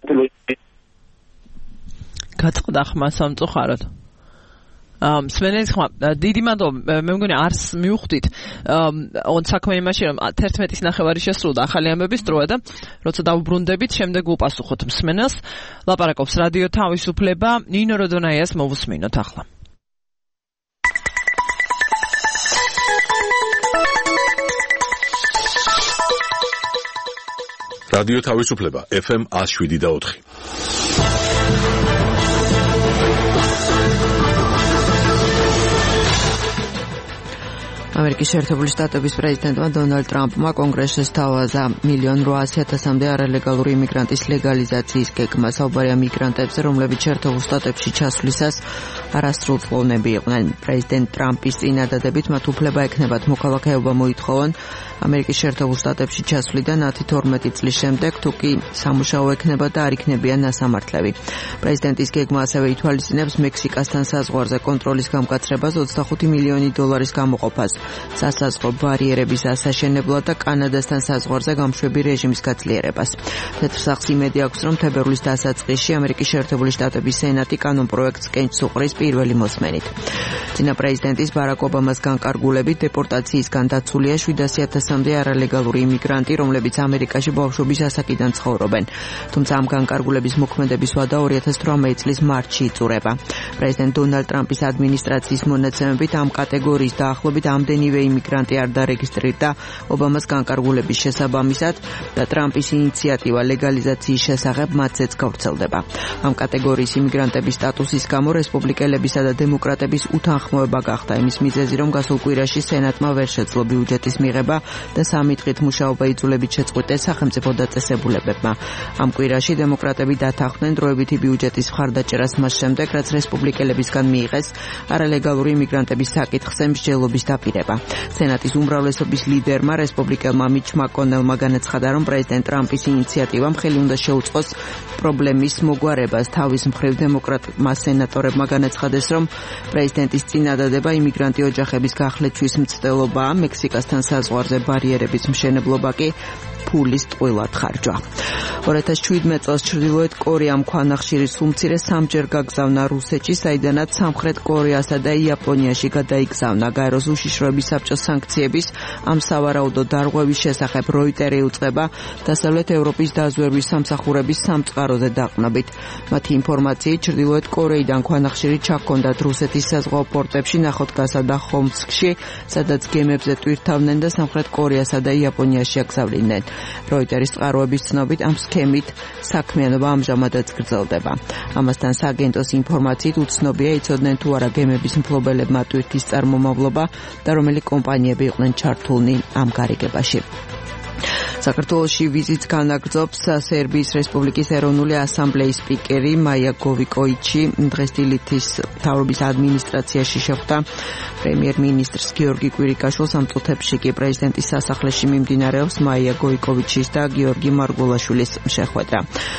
გაწყდა ხმა სამწუხაროდ. ამ სვენელის ხმა დიდი მადლობა, მე მგონი არს მივხვდით. ამ საქმე იმაში რომ თერთმეტის ნახევარი შესრულდა ახალი ამბების დროა და როცა დავუბრუნდებით, შემდეგ უპასუხოთ მსმენელს. ლაპარაკობს რადიო თავისუფლება, ნინო როდონაიას მოვუსმინოთ ახლა. რადიო თავისუფლება ეფ ემ one oh seven და four. ამერიკის შეერთებული შტატების პრეზიდენტმა დონალდ ტრამპმა კონგრესში სთავაზა მილიონ რვაასი ათასამდე არალეგალური იმიგრანტის ლეგალიზაციის გეგმა. საუბარია მიგრანტებზე, რომლებიც შეერთებულ შტატებში ჩასვლისას არასრულწლოვნები იყვნენ. პრეზიდენტ ტრამპის წინადადებით მათ უფლება ექნებათ მოქალაქეობა მოითხოვონ ამერიკის შეერთებულ შტატებში ჩასვლიდან ათი თორმეტი წლის შემდეგ, თუ კი სამუშაო ექნება და არ იქნებიან ნასამართლები. პრეზიდენტის გეგმა ასევე ითვალისწინებს მექსიკასთან საზღვარზე კონტროლის გამკაცრებას ოცდახუთი მილიონი დოლარის გამოყოფას, სასაზღვრო ბარიერების ასაშენებლად და კანადასთან საზღვარზე გამშვები რეჟიმის გაძლიერებას. თეთრსახს იმედი აქვს, რომ თებერვლის დასაწყისში ამერიკის შეერთებული შტატების სენატი კანონპროექტს კენჭს უყრის პირველი მოსმენით. წინა პრეზიდენტის ბარაკ ობამას განკარგულებით დეპორტაციისგან დაცულია შვიდასი ათასამდე არალეგალური იმიგრანტი, რომლებიც ამერიკაში ბავშვობის ასაკიდან ცხოვრობენ. თუმცა ამ განკარგულების მოქმედების ვადა ორი ათას თვრამეტი წლის მარტში იწურება. პრეზიდენტ დონალდ ტრამპის ადმინისტრაციის მონაცემებით ამ კატეგორიის დაახლოებით ამდენივე იმიგრანტი არ დარეგისტრირდა ობამას განკარგულების შესაბამისად და ტრამპის ინიციატივა ლეგალიზაციის შესახებ მათზეც გავრცელდება. ამ კატეგორიის იმიგრანტების სტატუსის გამო რესპუბლიკელებისა და დემოკრატების უთანხმოება გახდა იმის მიზეზი, რომ გასულ კვირაში სენატმა ვერ შეძლო ბიუჯეტის მიღება და სამი დღით მუშაობა იძულებით შეწყვიტეს სახელმწიფო დაწესებულებებმა. ამ კვირაში დემოკრატები დათანხმდნენ დროებითი ბიუჯეტის მხარდაჭერას მას შემდეგ, რაც რესპუბლიკელებისგან მიიღეს არალეგალური იმიგრანტების საკითხზე მსჯელობის დაპირება. სენატის უმრავლესობის ლიდერმა რესპუბლიკელმა მიჩ მაკონელმა განაცხადა, რომ პრეზიდენტ ტრამპის ინიციატივამ ხელი უნდა შეუწყოს პრობლემის მოგვარებას. თავის მხრივ დემოკრატმა სენატორებმა განაცხადეს, რომ პრეზიდენტის წინადადება იმიგრანტი ოჯახების გახლეჩვის მცდელობაა, მექსიკასთან საზღვარზე ბარიერების მშენებლობა კი ფულის ტყუილად ხარჯვა. ორი ათას შვიდმეტ წელს ჩრდილოეთ კორეამ ქვანახშირის უმცირე სამჯერ გაგზავნა რუსეთში, საიდანაც სამხრეთ კორეასა და იაპონიაში გადაიგზავნა. გაეროს უშიშროების საბჭოს სანქციების ამ სავარაუდო დარღვევის შესახებ როიტერი უწყება დასავლეთ ევროპის დაზვერვის სამსახურების სამწყაროზე დაყნობით. მათი ინფორმაციით, ჩრდილოეთ კორეიდან ქვანახშირი ჩაქონდათ რუსეთის საზღვაო პორტებში, ნახოდგასა და ხომსკში, სადაც გემებზე ტვირთავდნენ და სამხრეთ კორეასა და იაპონიაში აგზავლიდნენ. როიტერის წყაროების ცნობით ამ სქემით საქმიანობა ამჟამადაც გრძელდება. ამასთან სააგენტოს ინფორმაციით უცნობია იცოდნენ თუ არა გემების მფლობელებმა ტვირთის წარმომავლობა და რომელი კომპანიები იყვნენ ჩართულნი ამ გარიგებაში. საქართველოში ვიზიტს განაგრძობს სერბიის რესპუბლიკის ეროვნული ასამბლეის სპიკერი მაია გოვიკოიჩი. დღეს დილითის მთავრობის ადმინისტრაციაში შეხვდა პრემიერ-მინისტრს გიორგი კვირიკაშვილს. ამ წუთებში კი პრეზიდენტის სასახლეში მიმდინარეობს მაია გოვიკოიჩის და გიორგი მარგულაშვილის შეხვედრა.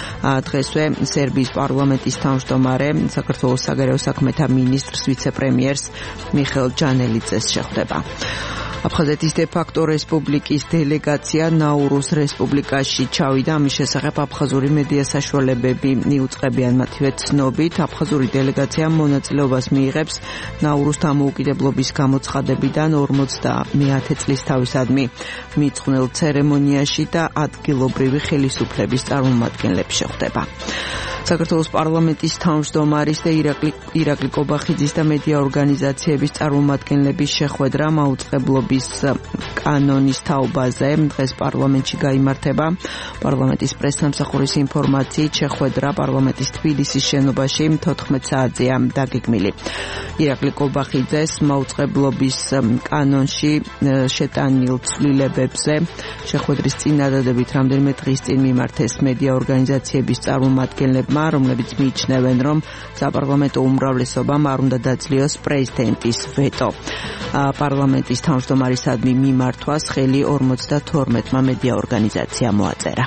დღესვე სერბიის პარლამენტის თავმჯდომარე, საქართველოს საგარეო საქმეთა მინისტრს, ვიცე-პრემიერს მიხეილ ჯანელიძეს შეხვდება. აფხაზეთის დე-ფაქტო რესპუბლიკის დელეგაცია ნაურუს რესპუბლიკაში ჩავიდა. ამის შესახებ აფხაზური მედია საშუალებები მიუწყებიან მათივე ცნობით. აფხაზური დელეგაცია მონაწილეობას მიიღებს ნაურუს დამოუკიდებლობის გამოცხადებიდან ორმოცდამეათე წლის თავისადმი მიწყვნილ ცერემონიაში და ადგილობრივი ხელისუფლების წარმომადგენლები შეხვდება. საქართველოს პარლამენტის თავმჯდომარის და ირაკლი ირაკლი კობახიძის და მედია ორგანიზაციების წარმომადგენლების შეხვედრა მაუწყებლობის კანონის თაობაზე დღეს პარლამენტში გაიმართება. პარლამენტის პრესსამსახურის ინფორმაციით შეხვედრა პარლამენტის თბილისის შენობაში თოთხმეტ საათზეა დაგეგმილი. ირაკლი კობახიძეს მაუწყებლობის კანონში შეტანილ ცვლილებებზე შეხვედრის წინადადებით რამდენიმე დღის წინ მიმართეს მედია ორგანიზაციების წარმომადგენლებმა, რომლებიც მიიჩნევენ, რომ საპარლამენტო უმრავლესობამ არ უნდა დაძლიოს პრეზიდენტის ვეტო. პარლამენტის თავმჯდომარისადმი მიმართვას ხელი ორმოცდათორმეტმა მედია ორგანიზაციამ მოაწერა.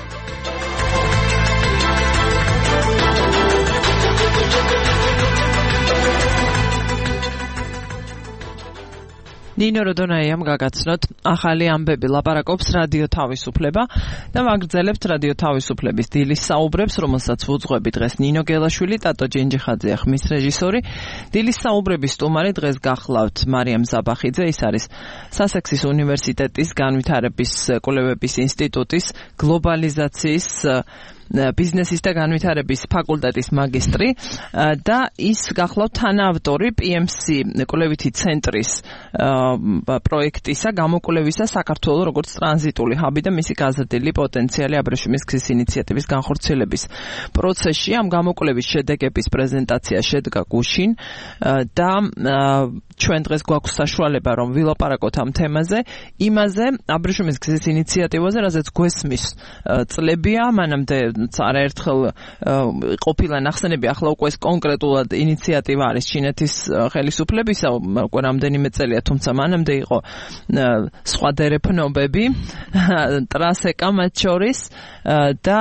ნინო როდონაიამ გაგაცნოთ ახალი ამბები, ლაპარაკობს რადიო თავისუფლება და ვაგრძელებთ რადიო თავისუფლების დილის საუბრებს, რომელსაც ვუძღვები დღეს ნინო გელაშვილი, ტატო ჯენჯიხაძე ხმის რეჟისორი. დილის საუბრების სტუმარი დღეს გახლავთ მარიამ ზაბახიძე, ის არის სასექსის უნივერსიტეტის განვითარების კვლევების ინსტიტუტის გლობალიზაციის ბიზნესის და განვითარების ფაკულტეტის მაგისტრი და ის გახლავთ თანაავტორი პი ემ სი კვლევითი ცენტრის პროექტისა გამოკვლევისა საქართველოს როგორც ტრანზიტული ჰაბი და მისი გაზრდილი პოტენციალი აბრეშუმის გზის ინიციატივის განხორციელების პროცესში. ამ გამოკვლევის შედეგების პრეზენტაცია შედგა გუშინ და ჩვენ დღეს გვაქვს საშუალება რომ ვილაპარაკოთ ამ თემაზე, იმაზე აბრეშუმის გზის ინიციატივაზე, რაზეც გვესმის წლებია, მანამდე არაერთხელ ყოფილა ნახსენები, ახლა უკვე ეს კონკრეტულად ინიციატივა არის ჩინეთის ხელისუფლებისა, უკვე რამდენიმე წელია, თუმცა მანამდე იყო სხვა დერეფნობები, ტრასეკა მათ შორის და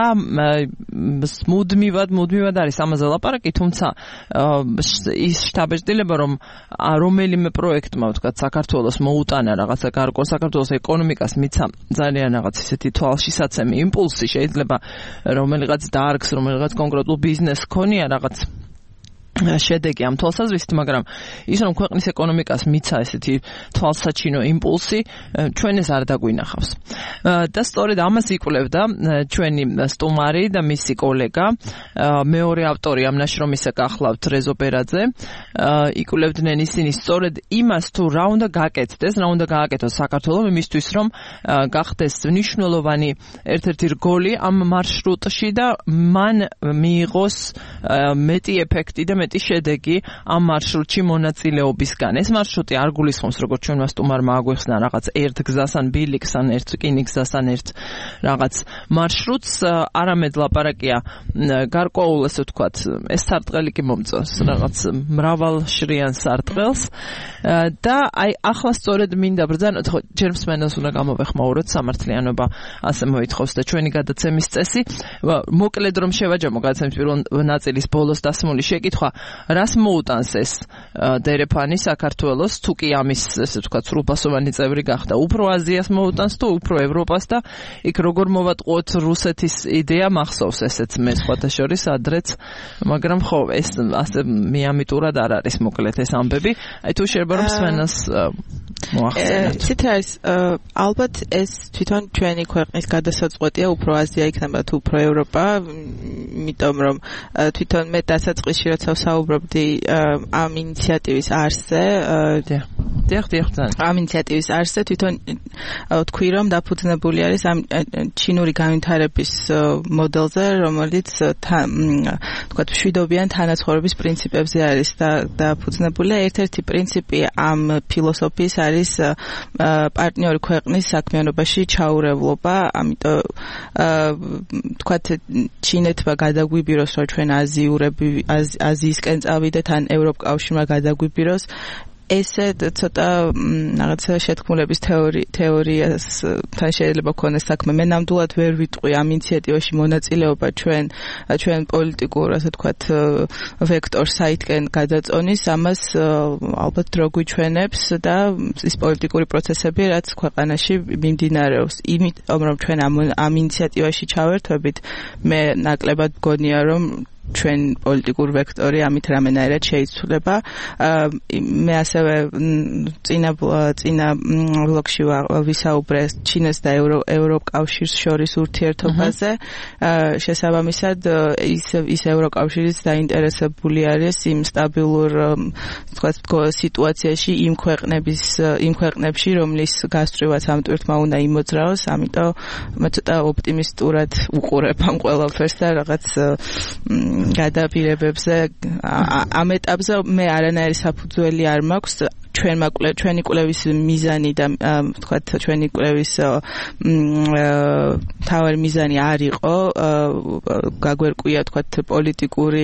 მუდმივად, მუდმივად არის ამაზე ლაპარაკი, თუმცა ის შთაბეჭდილება, რომ რომელიმე პროექტმა, ვთქვათ, საქართველოს მოუტანა რაღაცა გარკვეულ საქართველოს ეკონომიკას მიცა ძალიან რაღაც ისეთი თვალშისაცემი იმპულსი, შეიძლება რომელიღაც დაარგს, რომელიღაც კონკრეტულ ბიზნესს ქონია რაღაც შედეგი ამ თვალსაზრისით, მაგრამ ის რომ ქვეყნის ეკონომიკას მიცა ესეთი თვალსაჩინო იმპულსი, ჩვენ ეს არ დაგვინახავს. და სწორედ ამას იკვლევდა ჩვენი სტუმარი და მისი კოლეგა, მეორე ავტორი ამ ნაშრომისა გახლავთ რეზო ბერაძე. იკვლევდნენ ისინი სწორედ იმას, თუ რა უნდა გაკეთდეს, რა უნდა გააკეთოს საქართველოს იმისთვის, რომ გახდეს მნიშვნელოვანი ერთ-ერთი რგოლი ამ მარშრუტში და მან მიიღოს მეტი ეფექტი და მეტი შედეგი ამ მარშრუტში მონაწილეობისგან. ეს მარშრუტი არ გულისხმობს, როგორც ჩვენმა სტუმარმა აგვიხსნა, რაღაც ერთ გზას ან ბილიქს ან ერთ რკინიგზას ან ერთ რაღაც მარშრუტს, არამედ ლაპარაკია გარკვეულ, ესე ვთქვათ, ეს სარტყელი კი მომწონს, რაღაც მრავალ შრიან სარტყელს და აი ახლა სწორედ მინდა ბრძანოთ, ხო, ჯერ მსმენელს უნდა გამოვეხმაუროთ, სამართლიანობა ასე მოითხოვს და ჩვენი გადაცემის წესი. მოკლედ რომ შევაჯამო გადაცემის პირველ ნაწილის ბოლოს დასმული შეკითხვა, რას მოუტანს ეს დერეფანი საქართველოს, თუ კი ამის, ესე ვთქვათ, სრულფასოვანი წევრი გახდა, უფრო აზიას მოუტანს თუ უფრო ევროპას და იქ როგორ მოვატყუოთ რუსეთის იდეა მახსოვს ესეც მე სხვათა შორის ადრეც, მაგრამ ხო, ეს ასე მიამიტურად არ არის მოკლედ ეს ამბები. აი თუ შეიძლება რომ მსმენელს მოახსენოთ. ცით არის, ალბათ ეს თვითონ ჩვენი ქვეყნის გადასაწყვეტია, უფრო აზია იქნება თუ უფრო ევროპა, იმიტომ რომ თვითონ მე დასაწყისში როცა საუბრობდი ამ ინიციატივის არსზე, დიახ, დიახ, ამ ინიციატივის არსზე თვითონ თქვი რომ დაფუძნებული არის ამ ჩინური განვითარების მოდელზე, რომელიც თქვათ მშვიდობიან თანაცხოვრების პრინციპებზე არის დაფუძნებული. ერთ-ერთი პრინციპი ამ ფილოსოფიის არის პარტნიორი ქვეყნის საქმიანობაში ჩაურევლობა, ამიტომ თქვათ ჩინეთმა გადაგვიბიროს, რომ ჩვენ აზიურები აზიისკენ წავიდეთ ან ევროპკავშირმა გადაგვიბიროს, ესე ცოტა რაღაცა შეთქმულების თეორიასთან შეიძლება ქონდეს საქმე. მე ნამდვილად ვერ ვიტყვი ამ ინიციატივაში მონაწილეობა ჩვენ ჩვენ პოლიტიკურ, ასე ვთქვათ, ვექტორს საითკენ გადაწონის, ამას ალბათ დრო გვიჩვენებს და ის პოლიტიკური პროცესები, რაც ქვეყანაში მიმდინარეობს. იმიტომ რომ ჩვენ ამ ამ ინიციატივაში ჩავერთვებით, მე ნაკლებად გონია რომ ჩვენ პოლიტიკურ ვექტორი ამით რამენაირად შეიცვლება. მე ასევე წინა წინა ბლოკში ვისაუბრე ჩინას და ევროკავშირს შორის ურთიერთობაზე. შესაბამისად ის ის ევროკავშირიც დაინტერესებული არის იმ სტაბილურ თქვა სიტუაციაში იმ ქვეყნების იმ ქვეყნებში, რომლის გასწვრივაც ამ ტვირთმა უნდა იმოძრაოს, ამიტომ მე ცოტა ოპტიმისტურად უყურებ ამ ყველაფერს და რაღაც გადაპირებებზე ამ ეტაპზე მე არანაირი საფუძველი არ მაქვს ჩვენ ჩვენი კვლევის მიზანი და თქვა ჩვენი კვლევის თავი მიზანი არ იყო გაგვერკვია თქვა პოლიტიკური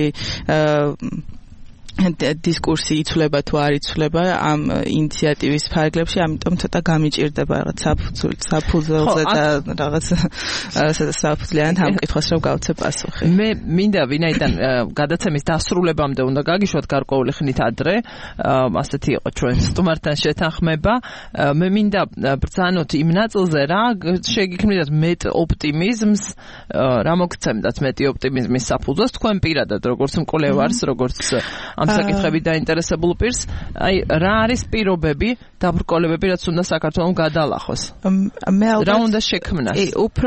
დისკურსი იცვლება თუ არ იცვლება ამ ინიციატივის ფარგლებში, ამიტომ ცოტა გამიჭირდება რაღაც საფუძველზე და რაღაც საფუძვლიან ამ კითხვას რომ გავცე პასუხი. მე მინდა ვინაიდან გადაცემის დასრულებამდე უნდა გაგიშვათ გარკვეული ხნით ადრე, ასეთი იყო ჩვენ სტუმართან შეთანხმება. მე მინდა ბრძანოთ იმ ნაწილზე რა შეგიქმნათ მეტ ოპტიმიზმს, რა მოგცემდათ მეტი ოპტიმიზმის საფუძვლს თქვენ პირადად, როგორც მკვლევარს, როგორც ამ საკითხებით დაინტერესებულ პირს, აი რა არის პირობები დაბრკოლებები, რაც უნდა საქართველოს გადალახოს? მე ალბათ რა უნდა შექმნას? უფრო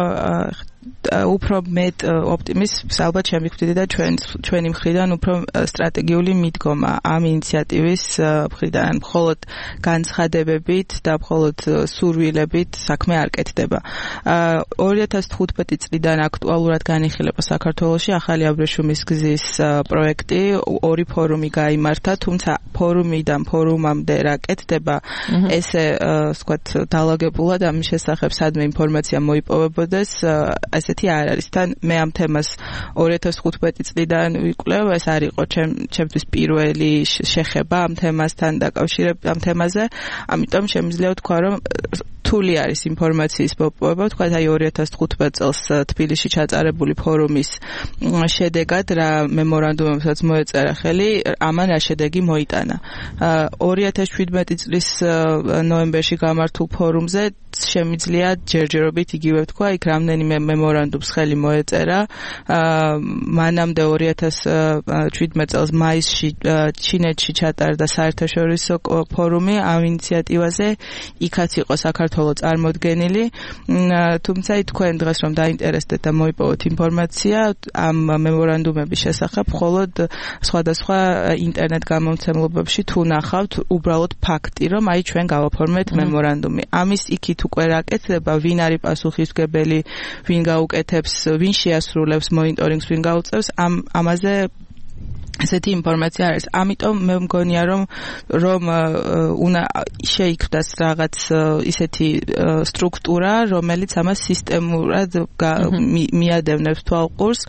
უფრო მეტ ოპტიმიზმს ალბათ შემიხვდით და ჩვენ ჩვენი მხრიდან უფრო სტრატეგიული მიდგომა ამ ინიციატივის მხრიდან, მხოლოდ განცხადებებით და მხოლოდ სურვილებით საქმე არ კეთდება. ორი ათას თხუთმეტი წლიდან აქტუალურად განიხილება საქართველოში ახალი აბრეშუმის გზის პროექტი, ორი ფორუმი გაიმართა, თუმცა ფორუმიდან ფორუმამდე რა კეთდება, ესე ვთქვათ დაალაგებულად ამის შესახებ სადმე ინფორმაცია მოიპოვებოდეს, ასეთი არ არის. თან მე ამ თემას ორი ათას თხუთმეტი წლიდან ვიკვლევ, ეს არ იყო ჩემთვის პირველი შეხება ამ თემასთან დაკავშირებით ამ თემაზე, ამიტომ შემიძლია ვთქვა, რომ რთული არის ინფორმაციის მოპოვება, თქვა აი ორი ათას თხუთმეტ წელს თბილისში ჩატარებული ფორუმის შედეგად რა მემორანდუმებსაც მოეწერა ხელი, ამან რა შედეგი მოიტანა. ორი ათას შვიდმეტი წლის ნოემბერში გამართულ ფორუმზე შემიძლია ჯერჯერობით იგივე თქვა, იქ რამდენიმე მემორანდუმს ხელი მოეწერა. მანამდე ორი ათას შვიდმეტ წელს მაისში ჩინეთში ჩატარდა საერთაშორისო ფორუმი ამ ინიციატივაზე, იქაც იყო საქართველოს წარმოდგენილი, თუმცა თქვენ დღეს რომ დაინტერესდეთ და მოიპოვოთ ინფორმაცია ამ მემორანდუმების შესახებ, მხოლოდ სხვადასხვა ინტერნეტ გამომცემლობებში თუ ნახავთ უბრალოდ ფაქტი, რომ აი ჩვენ გავაფორმეთ მემორანდუმი. ამის იქით უკვე რა კეთდება, ვინ არის პასუხისმგებელი, ვინ გაუკეთებს, ვინ შეასრულებს მონიტორინგს, ვინ გაუწევს, ამ ამაზე ესეთი ინფორმაცია არის. ამიტომ მე მგონია რომ რომ უნდა შეიქმნას რაღაც ისეთი სტრუქტურა, რომელიც ამას სისტემურად მიადევნებს თვალყურს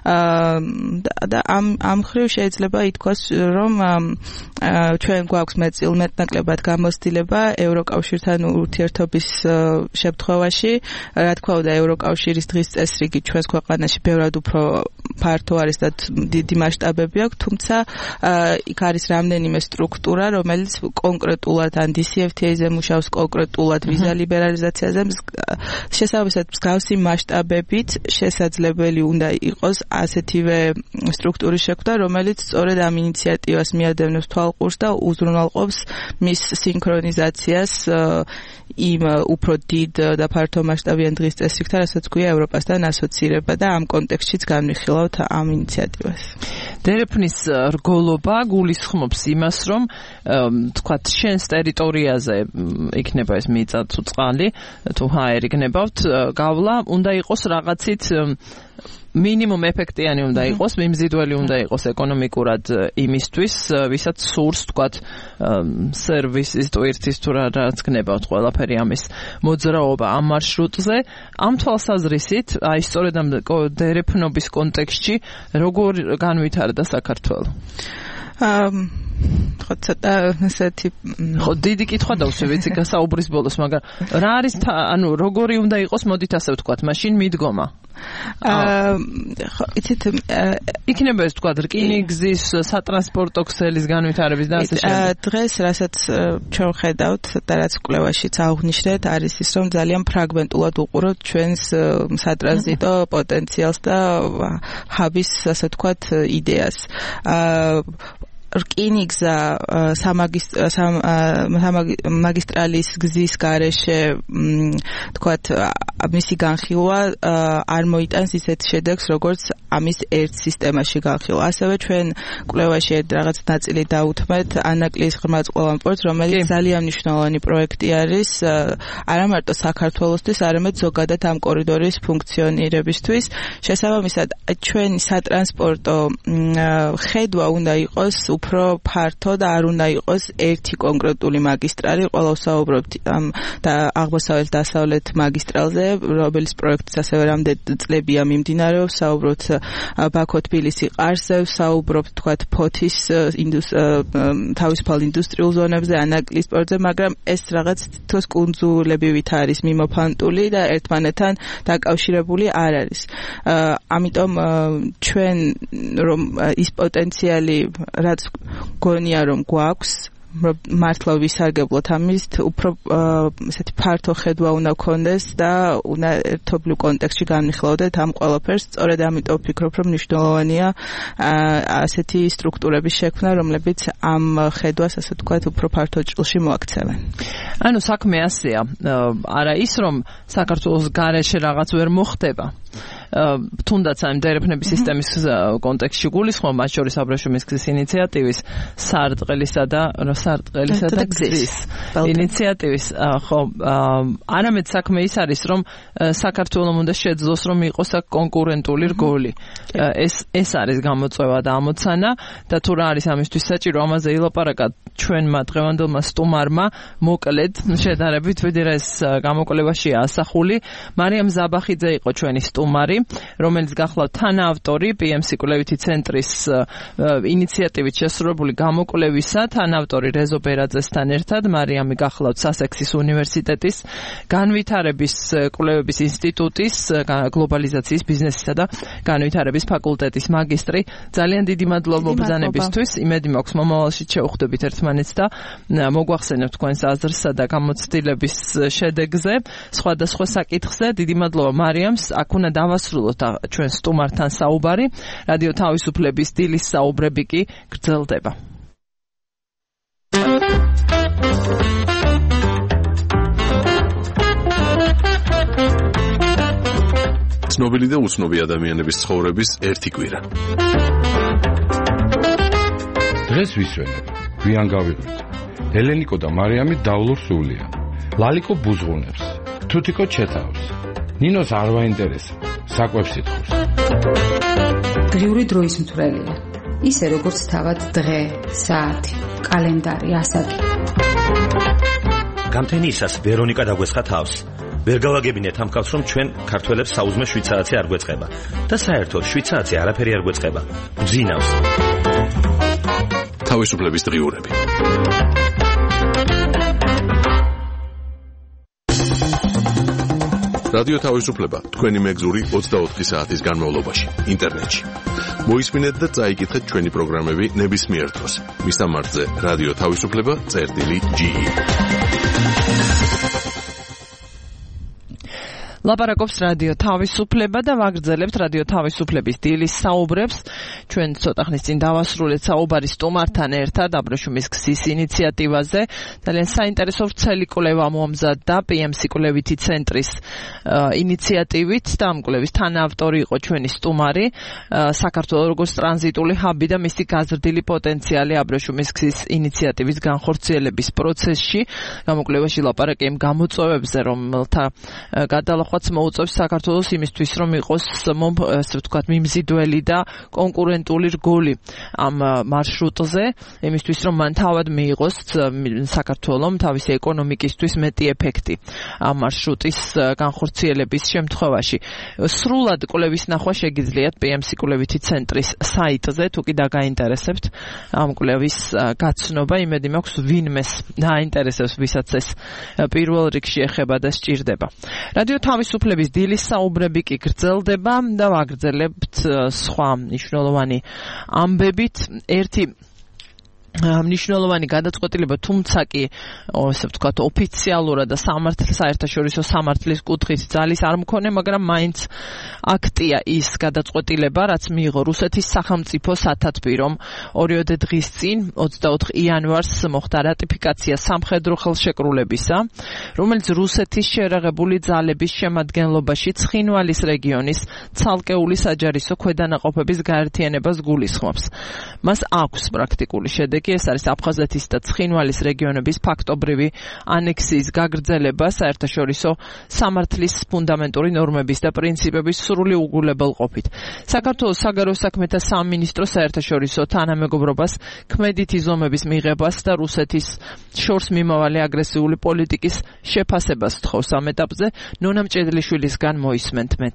და ამ ამ მხრივ შეიძლება ითქვას, რომ ჩვენ გვაქვს მეტწილ-მეტნაკლებად გამოცდილება ევროკავშირთან ურთიერთობის შემთხვევაში. რა თქმა უნდა, ევროკავშირის დღის წესრიგი ჩვენს ქვეყანაში ბევრად უფრო ფართო არის და დიდი მასშტაბები აქვს, თუმცა იქ არის რამდენიმე სტრუქტურა, რომელიც კონკრეტულად ან დი სი ეფ თი ეი-ზე მუშაობს, კონკრეტულად ვიზა ლიბერალიზაციაზე, შესაბამისად მსგავსი მასშტაბებით შესაძლებელი უნდა იყოს ასეთივე სტრუქტურის შექმნა, რომელიც სწორედ ამ ინიციატივას მიადევნებს თვალყურს და უზრუნველყოფს მის სინქრონიზაციას იმ უფრო დიდ და ფართო მასშტაბიან დღის წესრიგთან, რასაც ქვია ევროპასთან ასოცირება და ამ კონტექსტშიც განვიხილავთ ამ ინიციატივას. დერეფნის რგოლობა გულისხმობს იმას, რომ თქვათ შენს ტერიტორიაზე იქნება ეს მიწა თუ წყალი, თუ ჰაერი გნებავთ, გავლა უნდა იყოს რაღაცით მინიმუმ ეფექტიანი უნდა იყოს, მიმზიდველი უნდა იყოს ეკონომიკურად იმისთვის, ვისაც სურს თქვათ სერვისის ტვირთის თუ რაც გნებავთ ყველაფერი ამის მოძრაობა ამ მარშრუტზე. ამ თვალსაზრისით, აი სწორედ ამ დერეფნობის კონტექსტში როგორ განვითარდა საქართველო? ხო ცოტა ესეთი ხო დიდი კითხვა დავსვი ვიცი გასაუბრის ბოლოს მაგრამ რა არის ანუ როგორი უნდა იყოს მოდით ასე ვთქვათ მაშინ მიდგომა აა ხო იცით იქნება ეს ვთქვათ რკინიგზის სატრანსპორტო ქსელის განვითარების და ასე შემდეგ დღეს რასაც ჩვენ ხედავთ და რაც კვლევაშიც აღვნიშნეთ არის ის რომ ძალიან ფრაგმენტულად უყურებთ ჩვენს სატრანზიტო პოტენციალს და ჰაბის ასე ვთქვათ იდეას აა რკინიგზა სამაგისტრალის გზის გარეშე თქვათ მისი განხილვა არ მოიტანს ისეთ შედეგს როგორც ამის ერთ სისტემაში განხილვა. ასევე ჩვენ კვლევაში რაღაც ნაწილი დაუთმეთ ანაკლის ღრმაწყლოვან პროექტს, რომელიც ძალიან მნიშვნელოვანი პროექტი არის არა მარტო საქართველოსთვის, არამედ ზოგადად ამ კორიდორის ფუნქციონირებისთვის. შესაბამისად, ჩვენი სატრანსპორტო ხედვა უნდა იყოს უფრო ფართო და არ უნდა იყოს ერთი კონკრეტული მაგისტრალი, ყველა ვსაუბრობთ ამ და აღმოსავლეთ დასავლეთ მაგისტრალზე, რომელიც პროექტიც ასევე რამდენი წლებია მიმდინარეობს, ვსაუბრობთ ბაქო-თბილისი ყარსზე, ვსაუბრობთ თქვათ ფოთის თავისუფალ ინდუსტრიულ ზონებზე, ანაკლის პორტზე, მაგრამ ეს რაღაც თითქოს კუნძულებივით არის მიმოფანტული და ერთმანეთთან დაკავშირებული არ არის. ამიტომ ჩვენ რომ ის პოტენციალი რაც გონია რომ გვაქვს მართლა ვისარგებლოთ ამის უფრო ესეთი ფართო ხედვა უნდა გქონდეს და უნდა ერთობლივ კონტექსტში განვიხილავდეთ ამ ყველაფერს. სწორედ ამიტომ ვფიქრობ რომ მნიშვნელოვანია ასეთი სტრუქტურების შექმნა, რომლებიც ამ ხედვას ასე ვთქვათ უფრო ფართო ჭრილში მოაქცევენ. ანუ საქმე ასეა, არა ის რომ საქართველოს გარეშე რაღაც ვერ მოხდება. თუნდაც ამ დერეფნების სისტემის კონტექსტში გულისხმობ მათ შორის აბრეშუმის გზის ინიციატივის სარტყელისა და სარტყელისა და გზის ინიციატივის ხო არამედ საქმე ის არის რომ საქართველოს უნდა შეძლოს რომ იყოს აქ კონკურენტული რგოლი ეს ეს არის გამოწვევა და ამოცანა და თუ რა არის ამისთვის საჭირო ამაზე ილაპარაკა ჩვენმა დღევანდელმა სტუმარმა მოკლედ შედარებით ვიდრე ეს გამოკვლევაშია ასახული მარიამ ზაბახიძე იყო ჩვენი სტუმარი რომელიც გახლავთ თანაავტორი პი ემ სი კვლევითი ცენტრის ინიციატივით შესრულებული გამოკვლევისა თანაავტორი რეზო ბერაძესთან ერთად მარიამი გახლავთ სასექსის უნივერსიტეტის განვითარების კვლევების ინსტიტუტის გლობალიზაციის ბიზნესისა და განვითარების ფაკულტეტის მაგისტრი ძალიან დიდი მადლობა ბრძანებისთვის იმედი მაქვს მომავალში შევხვდებით ერთმანეთს და მოგვახსენებთ თქვენს აზრსა და გამოცდილების შედეგზე სხვადასხვა საკითხზე დიდი მადლობა მარიამს აქ უნდა დავასრულოთ ჩვენ სტუმართან საუბარი რადიო თავისუფლების დილის საუბრები კი გრძელდება ცნობილი და უცნობი ადამიანების ცხოვრების ერთი კვირა დღეს ვისვენებ გვიან გავიღვით ელენიკო და მარიამი დავლურ სულია ლალიკო ბუზღუნებს თუთიკო ჩეთავს ნინოს არ ვაინტერესა საკვებს ითხოვს დღიური დროის მცველია ისე როგორც თავად დღე საათი კალენდარი ასაკი გამთენისას ვერონიკა დაგვესხა თავს ვერ გავაგებინეთ ამ კაცს რომ ჩვენ ქართველებს საუზმე შვიცარიცი არ გვეწყება და საერთოდ შვიცარიცი არაფერი არ გვეწყება გძინავს თავისუფლების დღიურები რადიო თავისუფლება თქვენი მეგზური ოცდაოთხი საათის განმავლობაში ინტერნეტში მოისმინეთ და წაიკითხეთ ჩვენი პროგრამები ნებისმიერ დროს მისამართზე რადიო თავისუფლება წერტილი ჯი ლაპარაკობს რადიო თავისუფლება და ვაგრძელებთ რადიო თავისუფლების დილის საუბრებს ჩვენ ცოტა ხნის წინ დავასრულეთ საუბარი სტუმართან ერთად აბრეშუმის გზის ინიციატივაზე ძალიან საინტერესო ვრცელი კვლევა მომზადდა პი ემ სი კვლევითი ცენტრის ინიციატივით და ამ კვლევის თანაავტორი იყო ჩვენი სტუმარი საქართველოს როგორც ტრანზიტული ჰაბი და მისი გაზრდილი პოტენციალი აბრეშუმის გზის ინიციატივის განხორციელების პროცესში გამოკვლევაში ლაპარაკი იმ გამოწვევებზე რომელთა გადალახვა განახვაც მოუწევს საქართველოს იმისთვის, რომ იყოს ასე ვთქვათ, მიმზიდველი და კონკურენტული რგოლი ამ მარშრუტზე, იმისთვის, რომ მან თავად მიიღოს საქართველოს თავისი ეკონომიკისთვის მეტი ეფექტი ამ მარშრუტის განხორციელების შემთხვევაში. სრულად კვლევის ნახვა შეგიძლიათ პი ემ სი კვლევითი ცენტრის საიტზე, თუ კი დაგაინტერესებთ ამ კვლევის გაცნობა, იმედი მაქვს ვინმეს დაინტერესებს, ვისაც ეს პირველ რიგში ეხება და სჭირდება. რადიო თავისუფლების დილის საუბრები კი გრძელდება და ვაგრძელებთ სხვა მნიშვნელოვანი ამბებით. ერთი მნიშვნელოვანი გადაწყვეტილება, თუმცა კი ასე ვთქვათ, ოფიციალურად და საერთაშორისო სამართლის კუთხით ძალის არ მქონე, მაგრამ მაინც აქტია ის გადაწყვეტილება, რაც მიიღო რუსეთის სახელმწიფო სათათბირომ ორიოდე დღის წინ, ოცდაოთხ იანვარს მოხდა რატიფიკაცია სამხედრო ხელშეკრულებისა, რომელიც რუსეთის შეერაღებული ძალების შემადგენლობაში ცხინვალის რეგიონის ცალკეული საჯარისო ქვედანაყოფების გაერთიანებას გულისხმობს. მას აქვს პრაქტიკული შედეგი. ეს არის აფხაზეთის და ცხინვალის რეგიონების ფაქტობრივი ანექსიის გაგრძელება საერთაშორისო სამართლის ფუნდამენტური ნორმების და პრინციპების სრული უგულებელყოფით. საქართველოს საგარეო საქმეთა სამინისტრო საერთაშორისო თანამეგობრობას, ქმედითი ზომების მიღებას და რუსეთის შორს მიმავალი აგრესიული პოლიტიკის შეფასებას თხოვს ამ ეტაპზე. ნონა მჭედლიშვილისგან მოისმენთ მეც.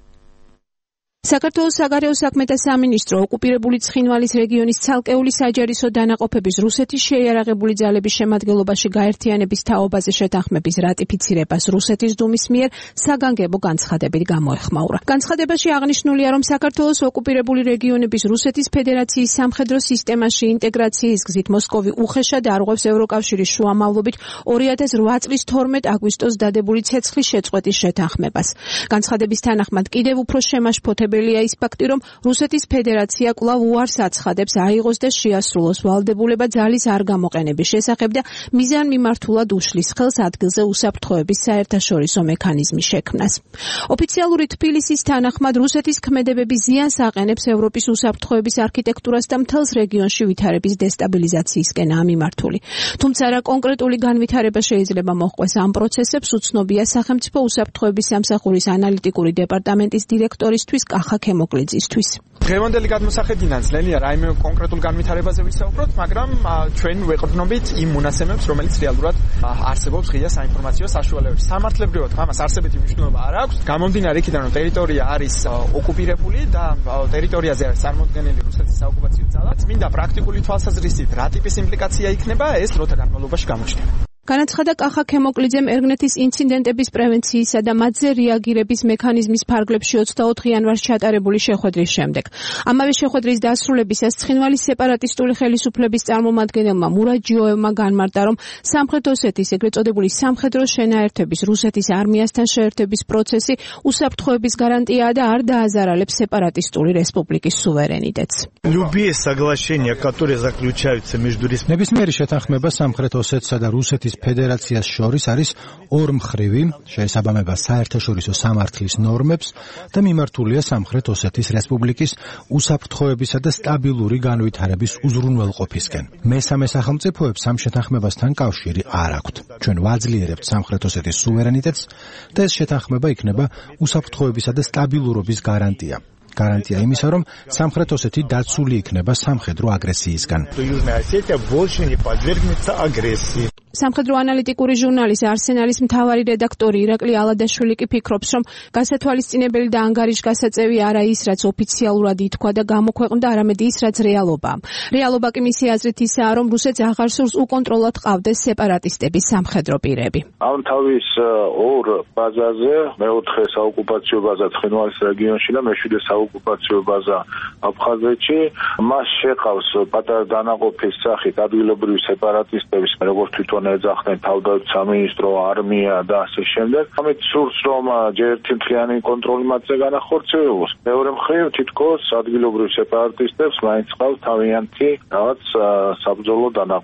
საქართველოს საგარეო საქმეთა სამინისტრო ოკუპირებული ცხინვალის რეგიონის ცალკეული საჯარისო დანაყოფების რუსეთის შეიარაღებული ძალების შემადგენლობაში გაერთიანების თაობაზე შეთანხმების რატიფიცირებას რუსეთის დუმის მიერ საგანგებო განცხადებით გამოეხმაურა. განცხადებაში აღნიშნულია, რომ საქართველოს ოკუპირებული რეგიონების რუსეთის ფედერაციის სამხედრო სისტემაში ინტეგრაციის გზით მოსკოვი უხეშად არღვევს ევროკავშირის შუამავლობით ორი ათას ოთხ წლის თორმეტ აგვისტოს დადებული ცეცხლის შეწყვეტის შეთანხმებას. განცხადების თანახმად კიდევ უფრო შემაშფოთებელია ის ფაქტი, რომ რუსეთის ფედერაცია კვლავ უარს აცხადებს აიღოს და შეასრულოს ვალდებულება ძალის არ გამოყენების შესახებ და მიზანმიმართულად უშლის ხელს ადგილზე უსაფრთხოების საერთაშორისო მექანიზმის შექმნას. ოფიციალური თბილისის თანახმად რუსეთის ქმედებები ზიანს აყენებს ევროპის უსაფრთხოების არქიტექტურას და მთელს რეგიონში ვითარების დესტაბილიზაციისკენაა მიმართული. თუმცა რა კონკრეტული განვითარება შეიძლება მოჰყვეს ამ პროცესებს, უცნობია სახელმწიფო უსაფრთხოების სამსახურის ანალიტიკური დეპარტამენტის დირექტორისთვის კახა ქემოკლიძისთვის. დღევანდელი გადმოსახედიდან ძლელია რაიმე კონკრეტულ განვითარებაზე ვისაუბროთ, მაგრამ ჩვენ ვეყრდნობით იმ მონაცემებს, რომელიც რეალურად არსებობს ღია საინფორმაციო საშუალებებში. სამართლებრივად ამას არსებითი მნიშვნელობა არ აქვს. გამომდინარე იქიდან, რომ ტერიტორია არის ოკუპირებული და ტერიტორიაზე არის წარმოდგენილი რუსეთის საოკუპაციო ძალა, წმინდა პრაქტიკული თვალსაზრისით რა ტიპის იმპლიკაცია იქნება, ეს დროთა განმავლობაში გამოჩნდება. განაცხადა კახა ქემოკლიძემ ერგნეთის ინციდენტების პრევენციისა და მათზე რეაგირების მექანიზმის ფარგლებში ოცდაოთხ იანვარს ჩატარებული შეხვედრის შემდეგ. ამავე შეხვედრის დასრულებისას ცხინვალის სეპარატისტული ხელისუფლების წარმომადგენელმა მურად ჯიოევმა განმარტა, რომ სამხრეთ ოსეთის ეგრეთ წოდებული სამხედრო შენაერთების რუსეთის არმიასთან შეერთების პროცესი უსაფრთხოების გარანტიაა და არ დააზარალებს სეპარატისტული რესპუბლიკის სუვერენიტეტს. Любые соглашения, которые заключаются между ნებისმიერი შეთანხმება სამხრეთ ოსეთსა და რუსეთის ფედერაციას შორის არის ორმხრივი, შეესაბამება საერთაშორისო სამართლის ნორმებს და მიმართულია სამხრეთ ოსეთის რესპუბლიკის უსაფრთხოებისა და სტაბილური განვითარების უზრუნველყოფისკენ. მესამე სახელმწიფოებს ამ შეთანხმებასთან კავშირი არ აქვთ. ჩვენ ვაძლიერებთ სამხრეთ ოსეთის სუვერენიტეტს და ეს შეთანხმება იქნება უსაფრთხოებისა და სტაბილურობის გარანტია. გარანტია იმისა, რომ სამხრეთ ოსეთი დაცული იქნება სამხედრო აგრესიისგან. სამხედრო ანალიტიკური ჟურნალის არსენალის მთავარი რედაქტორი ირაკლი ალადაშვილი კი ფიქრობს, რომ გასათვალისწინებელი და ანგარიშგასაწევი არა ის, რაც ოფიციალურად ითქვა და გამოქვეყნდა, არამედ ის, რაც რეალობაა. რეალობა კი მისი აზრით ისაა, რომ რუსეთს აღარ სურს უკონტროლოდ ყავდეს სეპარატისტების სამხედრო პირები. ამ თავის ორ ბაზაზე, მეოთხე საოკუპაციო ბაზა ცხინვალის რეგიონში და მეშვიდე საოკუპაციო ბაზა აფხაზეთში, მას შეყავს პატარა დანაყოფის სახით ადგილობრივი სეპარატისტების, როგორც თვითონ ეძახდნენ თავდაცვის სამინისტრო, არმია და ასე შემდეგ. ამით სურს, რომ ჯერ ერთი მთლიანი კონტროლი მათზე განახორციელოს. მეორე მხრივ, თითქოს ადგილობრივ სეპარატისტებს მაინც ყავს თავიანთი რაღაც საბრძოლო დანაყოფები.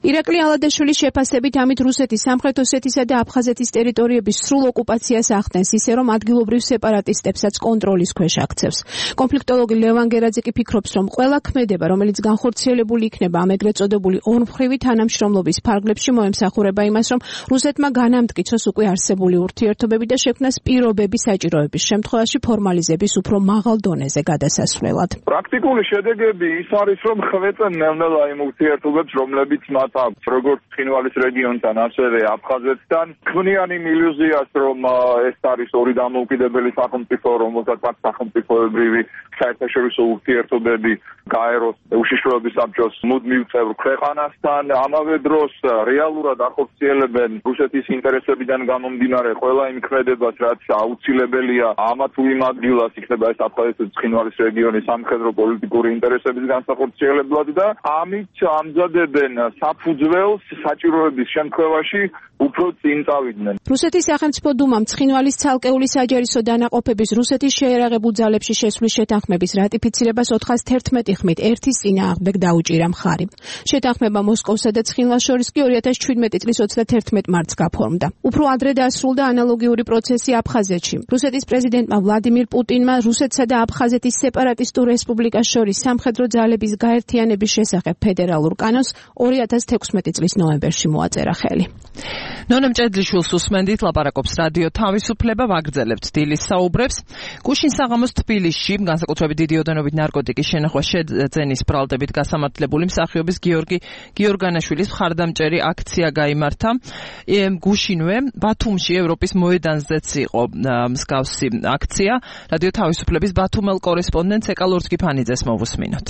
ირაკლი ალადაშვილის შეფასებით ამით რუსეთი სამხრეთ ოსეთისა და აფხაზეთის ტერიტორიების სრულ ოკუპაციას ახდენს, ისე რომ ადგილობრივ სეპარატისტებსაც კონტროლის ქვეშ აქცევს. კონფლიქტოლოგი ლევან გერაძე კი ფიქრობს, რომ ყველა ქმედება, რომელიც განხორციელებული იქნება ამ ეგრეთ წოდებული ორმხრივი თანამშრომლობის ფარგლებში, მოემსახურება იმას, რომ რუსეთმა განამტკიცოს უკვე არსებული ურთიერთობები და შექმნას პირობები საჭიროების შემთხვევაში ფორმალიზების უფრო მაღალ დონეზე გადასასვლელად. პრაქტიკული შედეგები ის არის, რომ ხვეწენ ნელ-ნელა იმ ურთიერთობებს, რომლებიც მათ აქვს როგორც ცხინვალის რეგიონთან, ასევე აფხაზეთთან. ქმნიან იმ ილუზიას, რომ ეს არის ორი დამოუკიდებელი სახელმწიფო, რომელსაც აქვს სახელმწიფოებრივი საერთაშორისო ურთიერთობები გაეროს უშიშროების საბჭოს მუდმივ წევრ ქვეყანასთან. ამავე დროს რეალურად ახორციელებენ რუსეთის ინტერესებიდან გამომდინარე ყველა იმ ქმედებას, რაც აუცილებელია ამა თუ იმ ადგილას, იქნება ეს აფხაზეთის ცხინვალის რეგიონის სამხედრო პოლიტიკური ინტერესების განსახორციელებლად და ამით ამზადებენ საფუძველს საჭიროების შემთხვევაში უფრო წინ წავიდნენ. რუსეთის სახელმწიფო დუმამ ცხინვალის ცალკეული საჯარისო დანაყოფების რუსეთის შეერაღებულ ძალებში შესვლის შეთანხმების რატიფიცირებას ოთხას თერთმეტი ხმით ერთის წინააღმდეგ დაუჭირა მხარი. შეთანხმება მოსკოვსა და ცხინვალს შორის კი ორი ათას შვიდმეტი წლის ოცდათერთმეტ მარტს გაფორმდა. უფრო ადრე დასრულდა ანალოგიური პროცესი აფხაზეთში. რუსეთის პრეზიდენტმა ვლადიმირ პუტინმა რუსეთსა და აფხაზეთის სეპარატისტულ რესპუბლიკას შორის სამხედრო ძალების გაერთიანების შესახებ ფედერალურ კანონს ორი ათას თექვსმეტი წლის ნოემბერში მოაწერა ხელი. ნონა მჭედლიშვილს უსმენდით, ლაპარაკობს რადიო თავისუფლება, ვაგრძელებთ დილის საუბრებს. გუშინ საღამოს თბილისში, განსაკუთრებით დიდი ოდენობით ნარკოტიკის შენახვა შეძენის ბრალდებით გასამართლებული მსახიობის გიორგი გიორგანაშვილის მხარდამჭერი აქცია გაიმართა. გუშინვე ბათუმში ევროპის მოედანზეც იყო მსგავსი აქცია. რადიო თავისუფლების ბათუმელ კორესპონდენტს ეკალორს გიფანიძეს მოვუსმინოთ.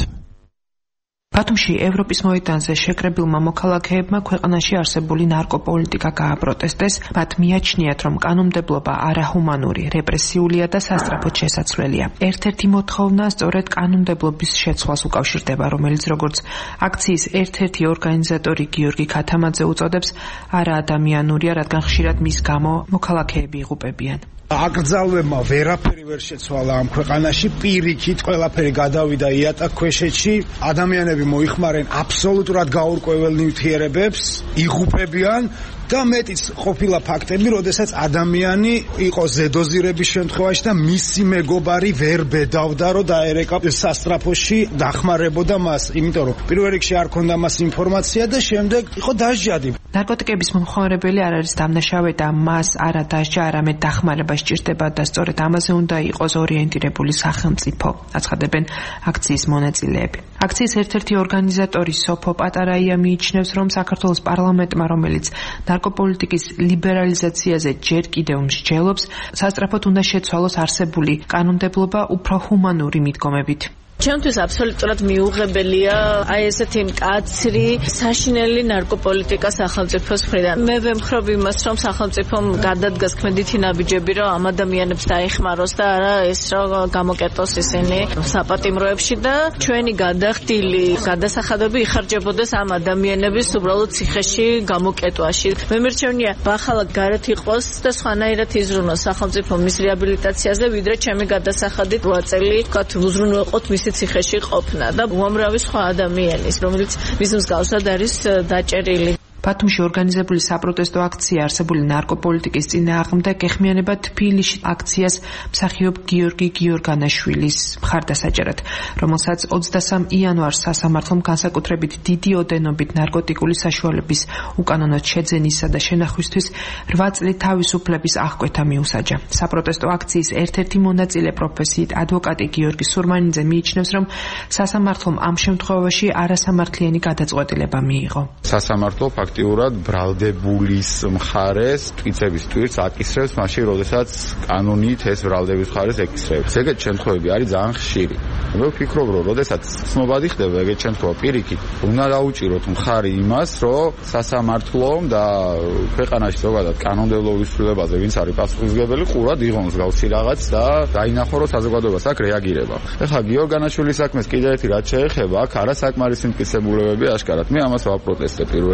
ბათუმში ევროპის მოედანზე შეკრებილმა მოქალაქეებმა ქვეყანაში არსებული ნარკოპოლიტიკა გააპროტესტეს. მათ მიაჩნიათ, რომ კანონმდებლობა არაჰუმანური, რეპრესიულია და სასწრაფოდ შესაძლებელია. ერთ-ერთი მოთხოვნა სწორედ კანონმდებლობის შეცვლას უკავშირდება, რომელიც როგორც აქციის ერთ-ერთი ორგანიზატორი გიორგი ქათამაძე უწოდებს, არაადამიანურია, რადგან ხშირად მის გამო მოქალაქეები იღუპებიან. აკრძალვებმა ვერაფერი ვერ შეცვალა ამ ქვეყანაში, პირიქით ყველაფერი გადავიდა იატაკქვეშეთში, ადამიანები მოიხმარენ აბსოლუტურად გაურკვეველ ნივთიერებებს, იღუპებიან და მეტიც ყოფილა ფაქტები, როდესაც ადამიანი იყო ზედოზირების შემთხვევაში და მისი მეგობარი ვერ ბედავდა, რომ დაერეკა სასტრაფოში, დახმარებოდა მას, იმიტომ რომ პირველ რიგში არ ქონდა მას ინფორმაცია და შემდეგ იყო დასჯადი. ნარკოტიკების მომხმარებელი არ არის დამნაშავე და მას არა დასჯა, არამედ დახმარება სჭირდება და სწორედ ამაზე უნდა იყოს ორიენტირებული სახელმწიფო, აცხადებენ აქციის მონაწილეები. აქციის ერთ-ერთი ორგანიზატორი სოფო პატარაია მიიჩნევს, რომ საქართველოს პარლამენტმა, რომელიც ნარკოპოლიტიკის ლიბერალიზაციაზე ჯერ კიდევ მსჯელობს, სასწრაფოდ უნდა შეცვალოს არსებული კანონმდებლობა უფრო ჰუმანური მიდგომებით. ჩემთვის აბსოლუტურად მიუღებელია აი ესეთი მკაცრი საშინელი ნარკოპოლიტიკა სახელმწიფოს მხრიდან. მე ვემხრობ იმას, რომ სახელმწიფომ გადადგას ქმედითი ნაბიჯები, რომ ამ ადამიანებს დაიხმაროს და არა ეს რომ გამოკეტოს ისინი საპატიმროებში და ჩვენი გადახდილი გადასახადები იხარჯებოდეს ამ ადამიანების უბრალოდ ციხეში გამოკეტვაში. მე მერჩევნია ბახალად გარეთ იყოს და სხვანაირად იზრუნოს სახელმწიფო მის რეაბილიტაციაზე, ვიდრე ჩემი გადასახადით რვა წელი ვთქვათ უზრუნველყოთ მისი ციხეში ყოფნა და უამრავი სხვა ადამიანის, რომელიც მის მსგავსად არის დაჭერილი. ბათუმში ორგანიზებული საპროტესტო აქცია არსებული ნარკოპოლიტიკის წინააღმდეგ ეხმიანება თბილისში აქციას მსახიობ გიორგი გიორგანაშვილის მხარდასაჭერად, რომელსაც ოცდასამ იანვარს სასამართლომ განსაკუთრებით დიდი ოდენობით ნარკოტიკული საშუალების უკანონოდ შეძენისა და შენახვისთვის რვა წლით თავისუფლების აღკვეთა მიუსაჯა. საპროტესტო აქციის ერთ-ერთი მონაწილე პროფესიით ადვოკატი გიორგი სურმანიძე მიიჩნევს, რომ სასამართლომ ამ შემთხვევაში არასამართლიანი გადაწყვეტილება მიიღო. სასამართლო აქტიურად ბრალდებულის მხარეს თვიცების თვირთს აკისრებს მაშინ, როდესაც კანონით ეს ბრალდების მხარეს ეკისრებს. ეგეთ შემთხვევები არის ძალიან ხშირი. მე ვფიქრობ, რომ როდესაც ცნობადი ხდება ეგეთ შემთხვევა პირიქით, უნდა დაუჭიროთ მხარი იმას, რომ სასამართლომ და ქვეყანაში ზოგადად კანონმდებლობის ცვლილებაზე ვინც არის პასუხისმგებელი, ყურად იღონ მსგავსი რაღაც და დაინახო, რომ საზოგადოებას აქ რეაგირება. ეხლა გიორგანაშვილის საქმეს კიდევ ერთი რაც შეეხება, აქ არასაკმარისი მტკიცებულებები აშკარად. მე ამას ვაპროტესტებ პირველ რიგში, რომ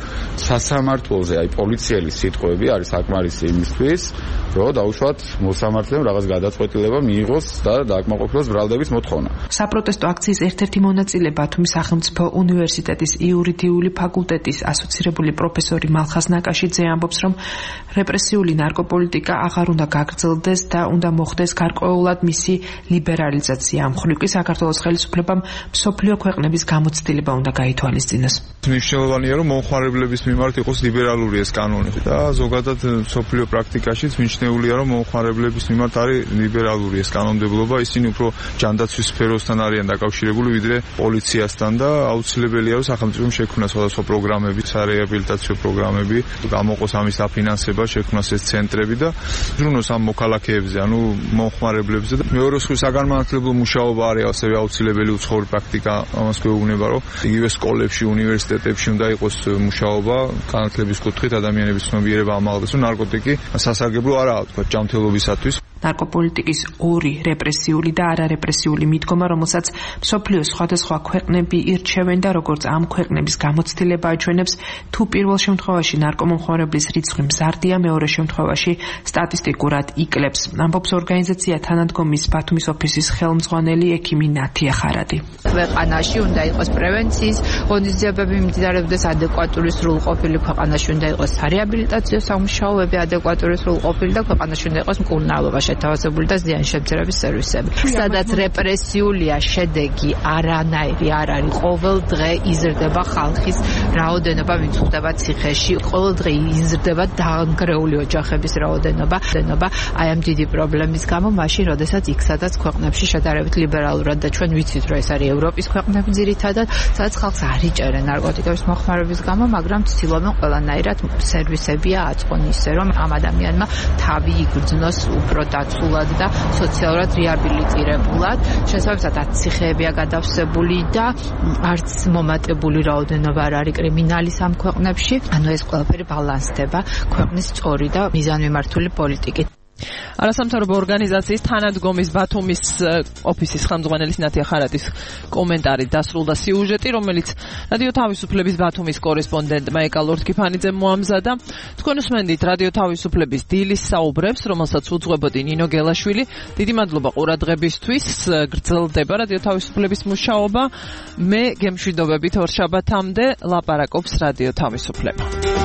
სასამართლოზე აი პოლიციელის სიტყვები არის საკმარისი იმისთვის, რომ დაუშვათ მოსამართლემ რაღაც გადაწყვეტილება მიიღოს და დააკმაყოფილოს ბრალდების მოთხოვნა. საპროტესტო აქციის ერთ-ერთი მონაწილე ბათუმის სახელმწიფო უნივერსიტეტის იურიდიული ფაკულტეტის ასოცირებული პროფესორი მალხას ნაკაშიძე ამბობს, რომ რეპრესიული ნარკოპოლიტიკა აღარ უნდა გაგრძელდეს და უნდა მოხდეს გარკვეულად მისი ლიბერალიზაცია. ამ მხრივ კი საქართველოს ხელისუფლებამ მსოფლიო ქვეყნების გამოცდილება უნდა გაითვალისწინოს. მნიშვნელოვანია, რომ მომხმარებლების მიმართ იყოს ლიბერალური ეს კანონი და ზოგადად მსოფლიო პრაქტიკაშიც მნიშვნელოვანია, რომ მომხმარებლების მიმართ არის ლიბერალური ეს კანონმდებლობა, ისინი უფრო ჯანდაცვის სფეროსთან არიან დაკავშირებული ვიდრე პოლიციასთან და აუცილებელია, რომ სახელმწიფომ შექმნას სხვადასხვა პროგრამები, სარეაბილიტაციო პროგრამები, გამოყოს ამის დაფინანსება, შექმნას ეს ცენტრები და ზრუნოს ამ მოქალაქეებზე, ანუ მომხმარებლებზე და მეორე მხრივ საგანმანათლებლო მუშაობა არის ასევე აუცილებელი უცხოური პრაქტიკა, ამას გვეუბნება, რომ იგივე სკოლებში, უნივერსიტეტებში უნდა იყოს მუშაობა განათლების კუთხით ადამიანების ცნობიერება ამაღლდეს, რომ ნარკოტიკი სასარგებლო არაა, თქვა, ჯანმრთელობისათვის. ნარკოპოლიტიკის ორი რეპრესიული და არარეპრესიული მიდგომა, რომელსაც მსოფლიოს სხვადასხვა ქვეყნები ირჩევენ და როგორც ამ ქვეყნების გამოცდილება აჩვენებს, თუ პირველ შემთხვევაში ნარკომომხმარებლის რიცხვი მზარდია, მეორე შემთხვევაში სტატისტიკურად იკლებს. ამბობს ორგანიზაცია თანადგომის ბათუმის ოფისის ხელმძღვანელი ექიმი ნათია ხარადი. ქვეყანაში უნდა იყოს პრევენციის ღონისძიებები მიმდინარეობდეს ადეკვატური სრულყოფილი, ქვეყანაში უნდა იყოს სარეაბილიტაციო სამუშაოები ადეკვატური სრულყოფილი და ქვეყანაში უნდა იყოს მკურნალობა შეთავაზებული და ზიანშემცირების სერვისები. სადაც რეპრესიულია, შედეგი არანაირი არ არის. ყოველ დღე იზრდება ხალხის რაოდენობა, ვინც ხვდება ციხეში, ყოველ დღე იზრდება დაანგრეული ოჯახების რაოდენობა. აი ამ დიდი პრობლემის გამო, მაშინ, როდესაც იქ სადაც ქვეყნებში შედარებით ლიბერალურად და ჩვენ ვიცით, რომ ეს არის ევროპის ქვეყნები ძირითადად, სადაც ხალხს არ იჭერენ ნარკოტიკების მოხმარების გამო, მაგრამ ცდილობენ ყველანაირად სერვისებია აწყონ ისე, რომ ამ ადამიანმა თავი იგრძნოს უფრო დაცულად და სოციალურად რეაბილიტირებულად. შესაბამისად ციხეებია გადავსებული და არც მომატებული რაოდენობა არ არის კრიმინალის ამ ქვეყნებში. ანუ ეს ყველაფერი ბალანსდება ქვეყნის სწორი და მიზანმიმართული პოლიტიკით. არასამთავრობო ორგანიზაციის თანადგომის ბათუმის ოფისის ხელმძღვანელის ნათია ხარადის კომენტარი დასრულდა სიუჟეტი, რომელიც რადიო თავისუფლების ბათუმის კორესპონდენტმა ეკა ლორთქიფანიძემ მოამზადა. თქვენ უსმენდით რადიო თავისუფლების დილის საუბრებს, რომელსაც უძღვებოდი ნინო გელაშვილი. დიდი მადლობა ყურადღებისთვის. გრძელდება რადიო თავისუფლების მუშაობა. მე გემშვიდობებით ორშაბათამდე ლაპარაკობს რადიო თავისუფლება.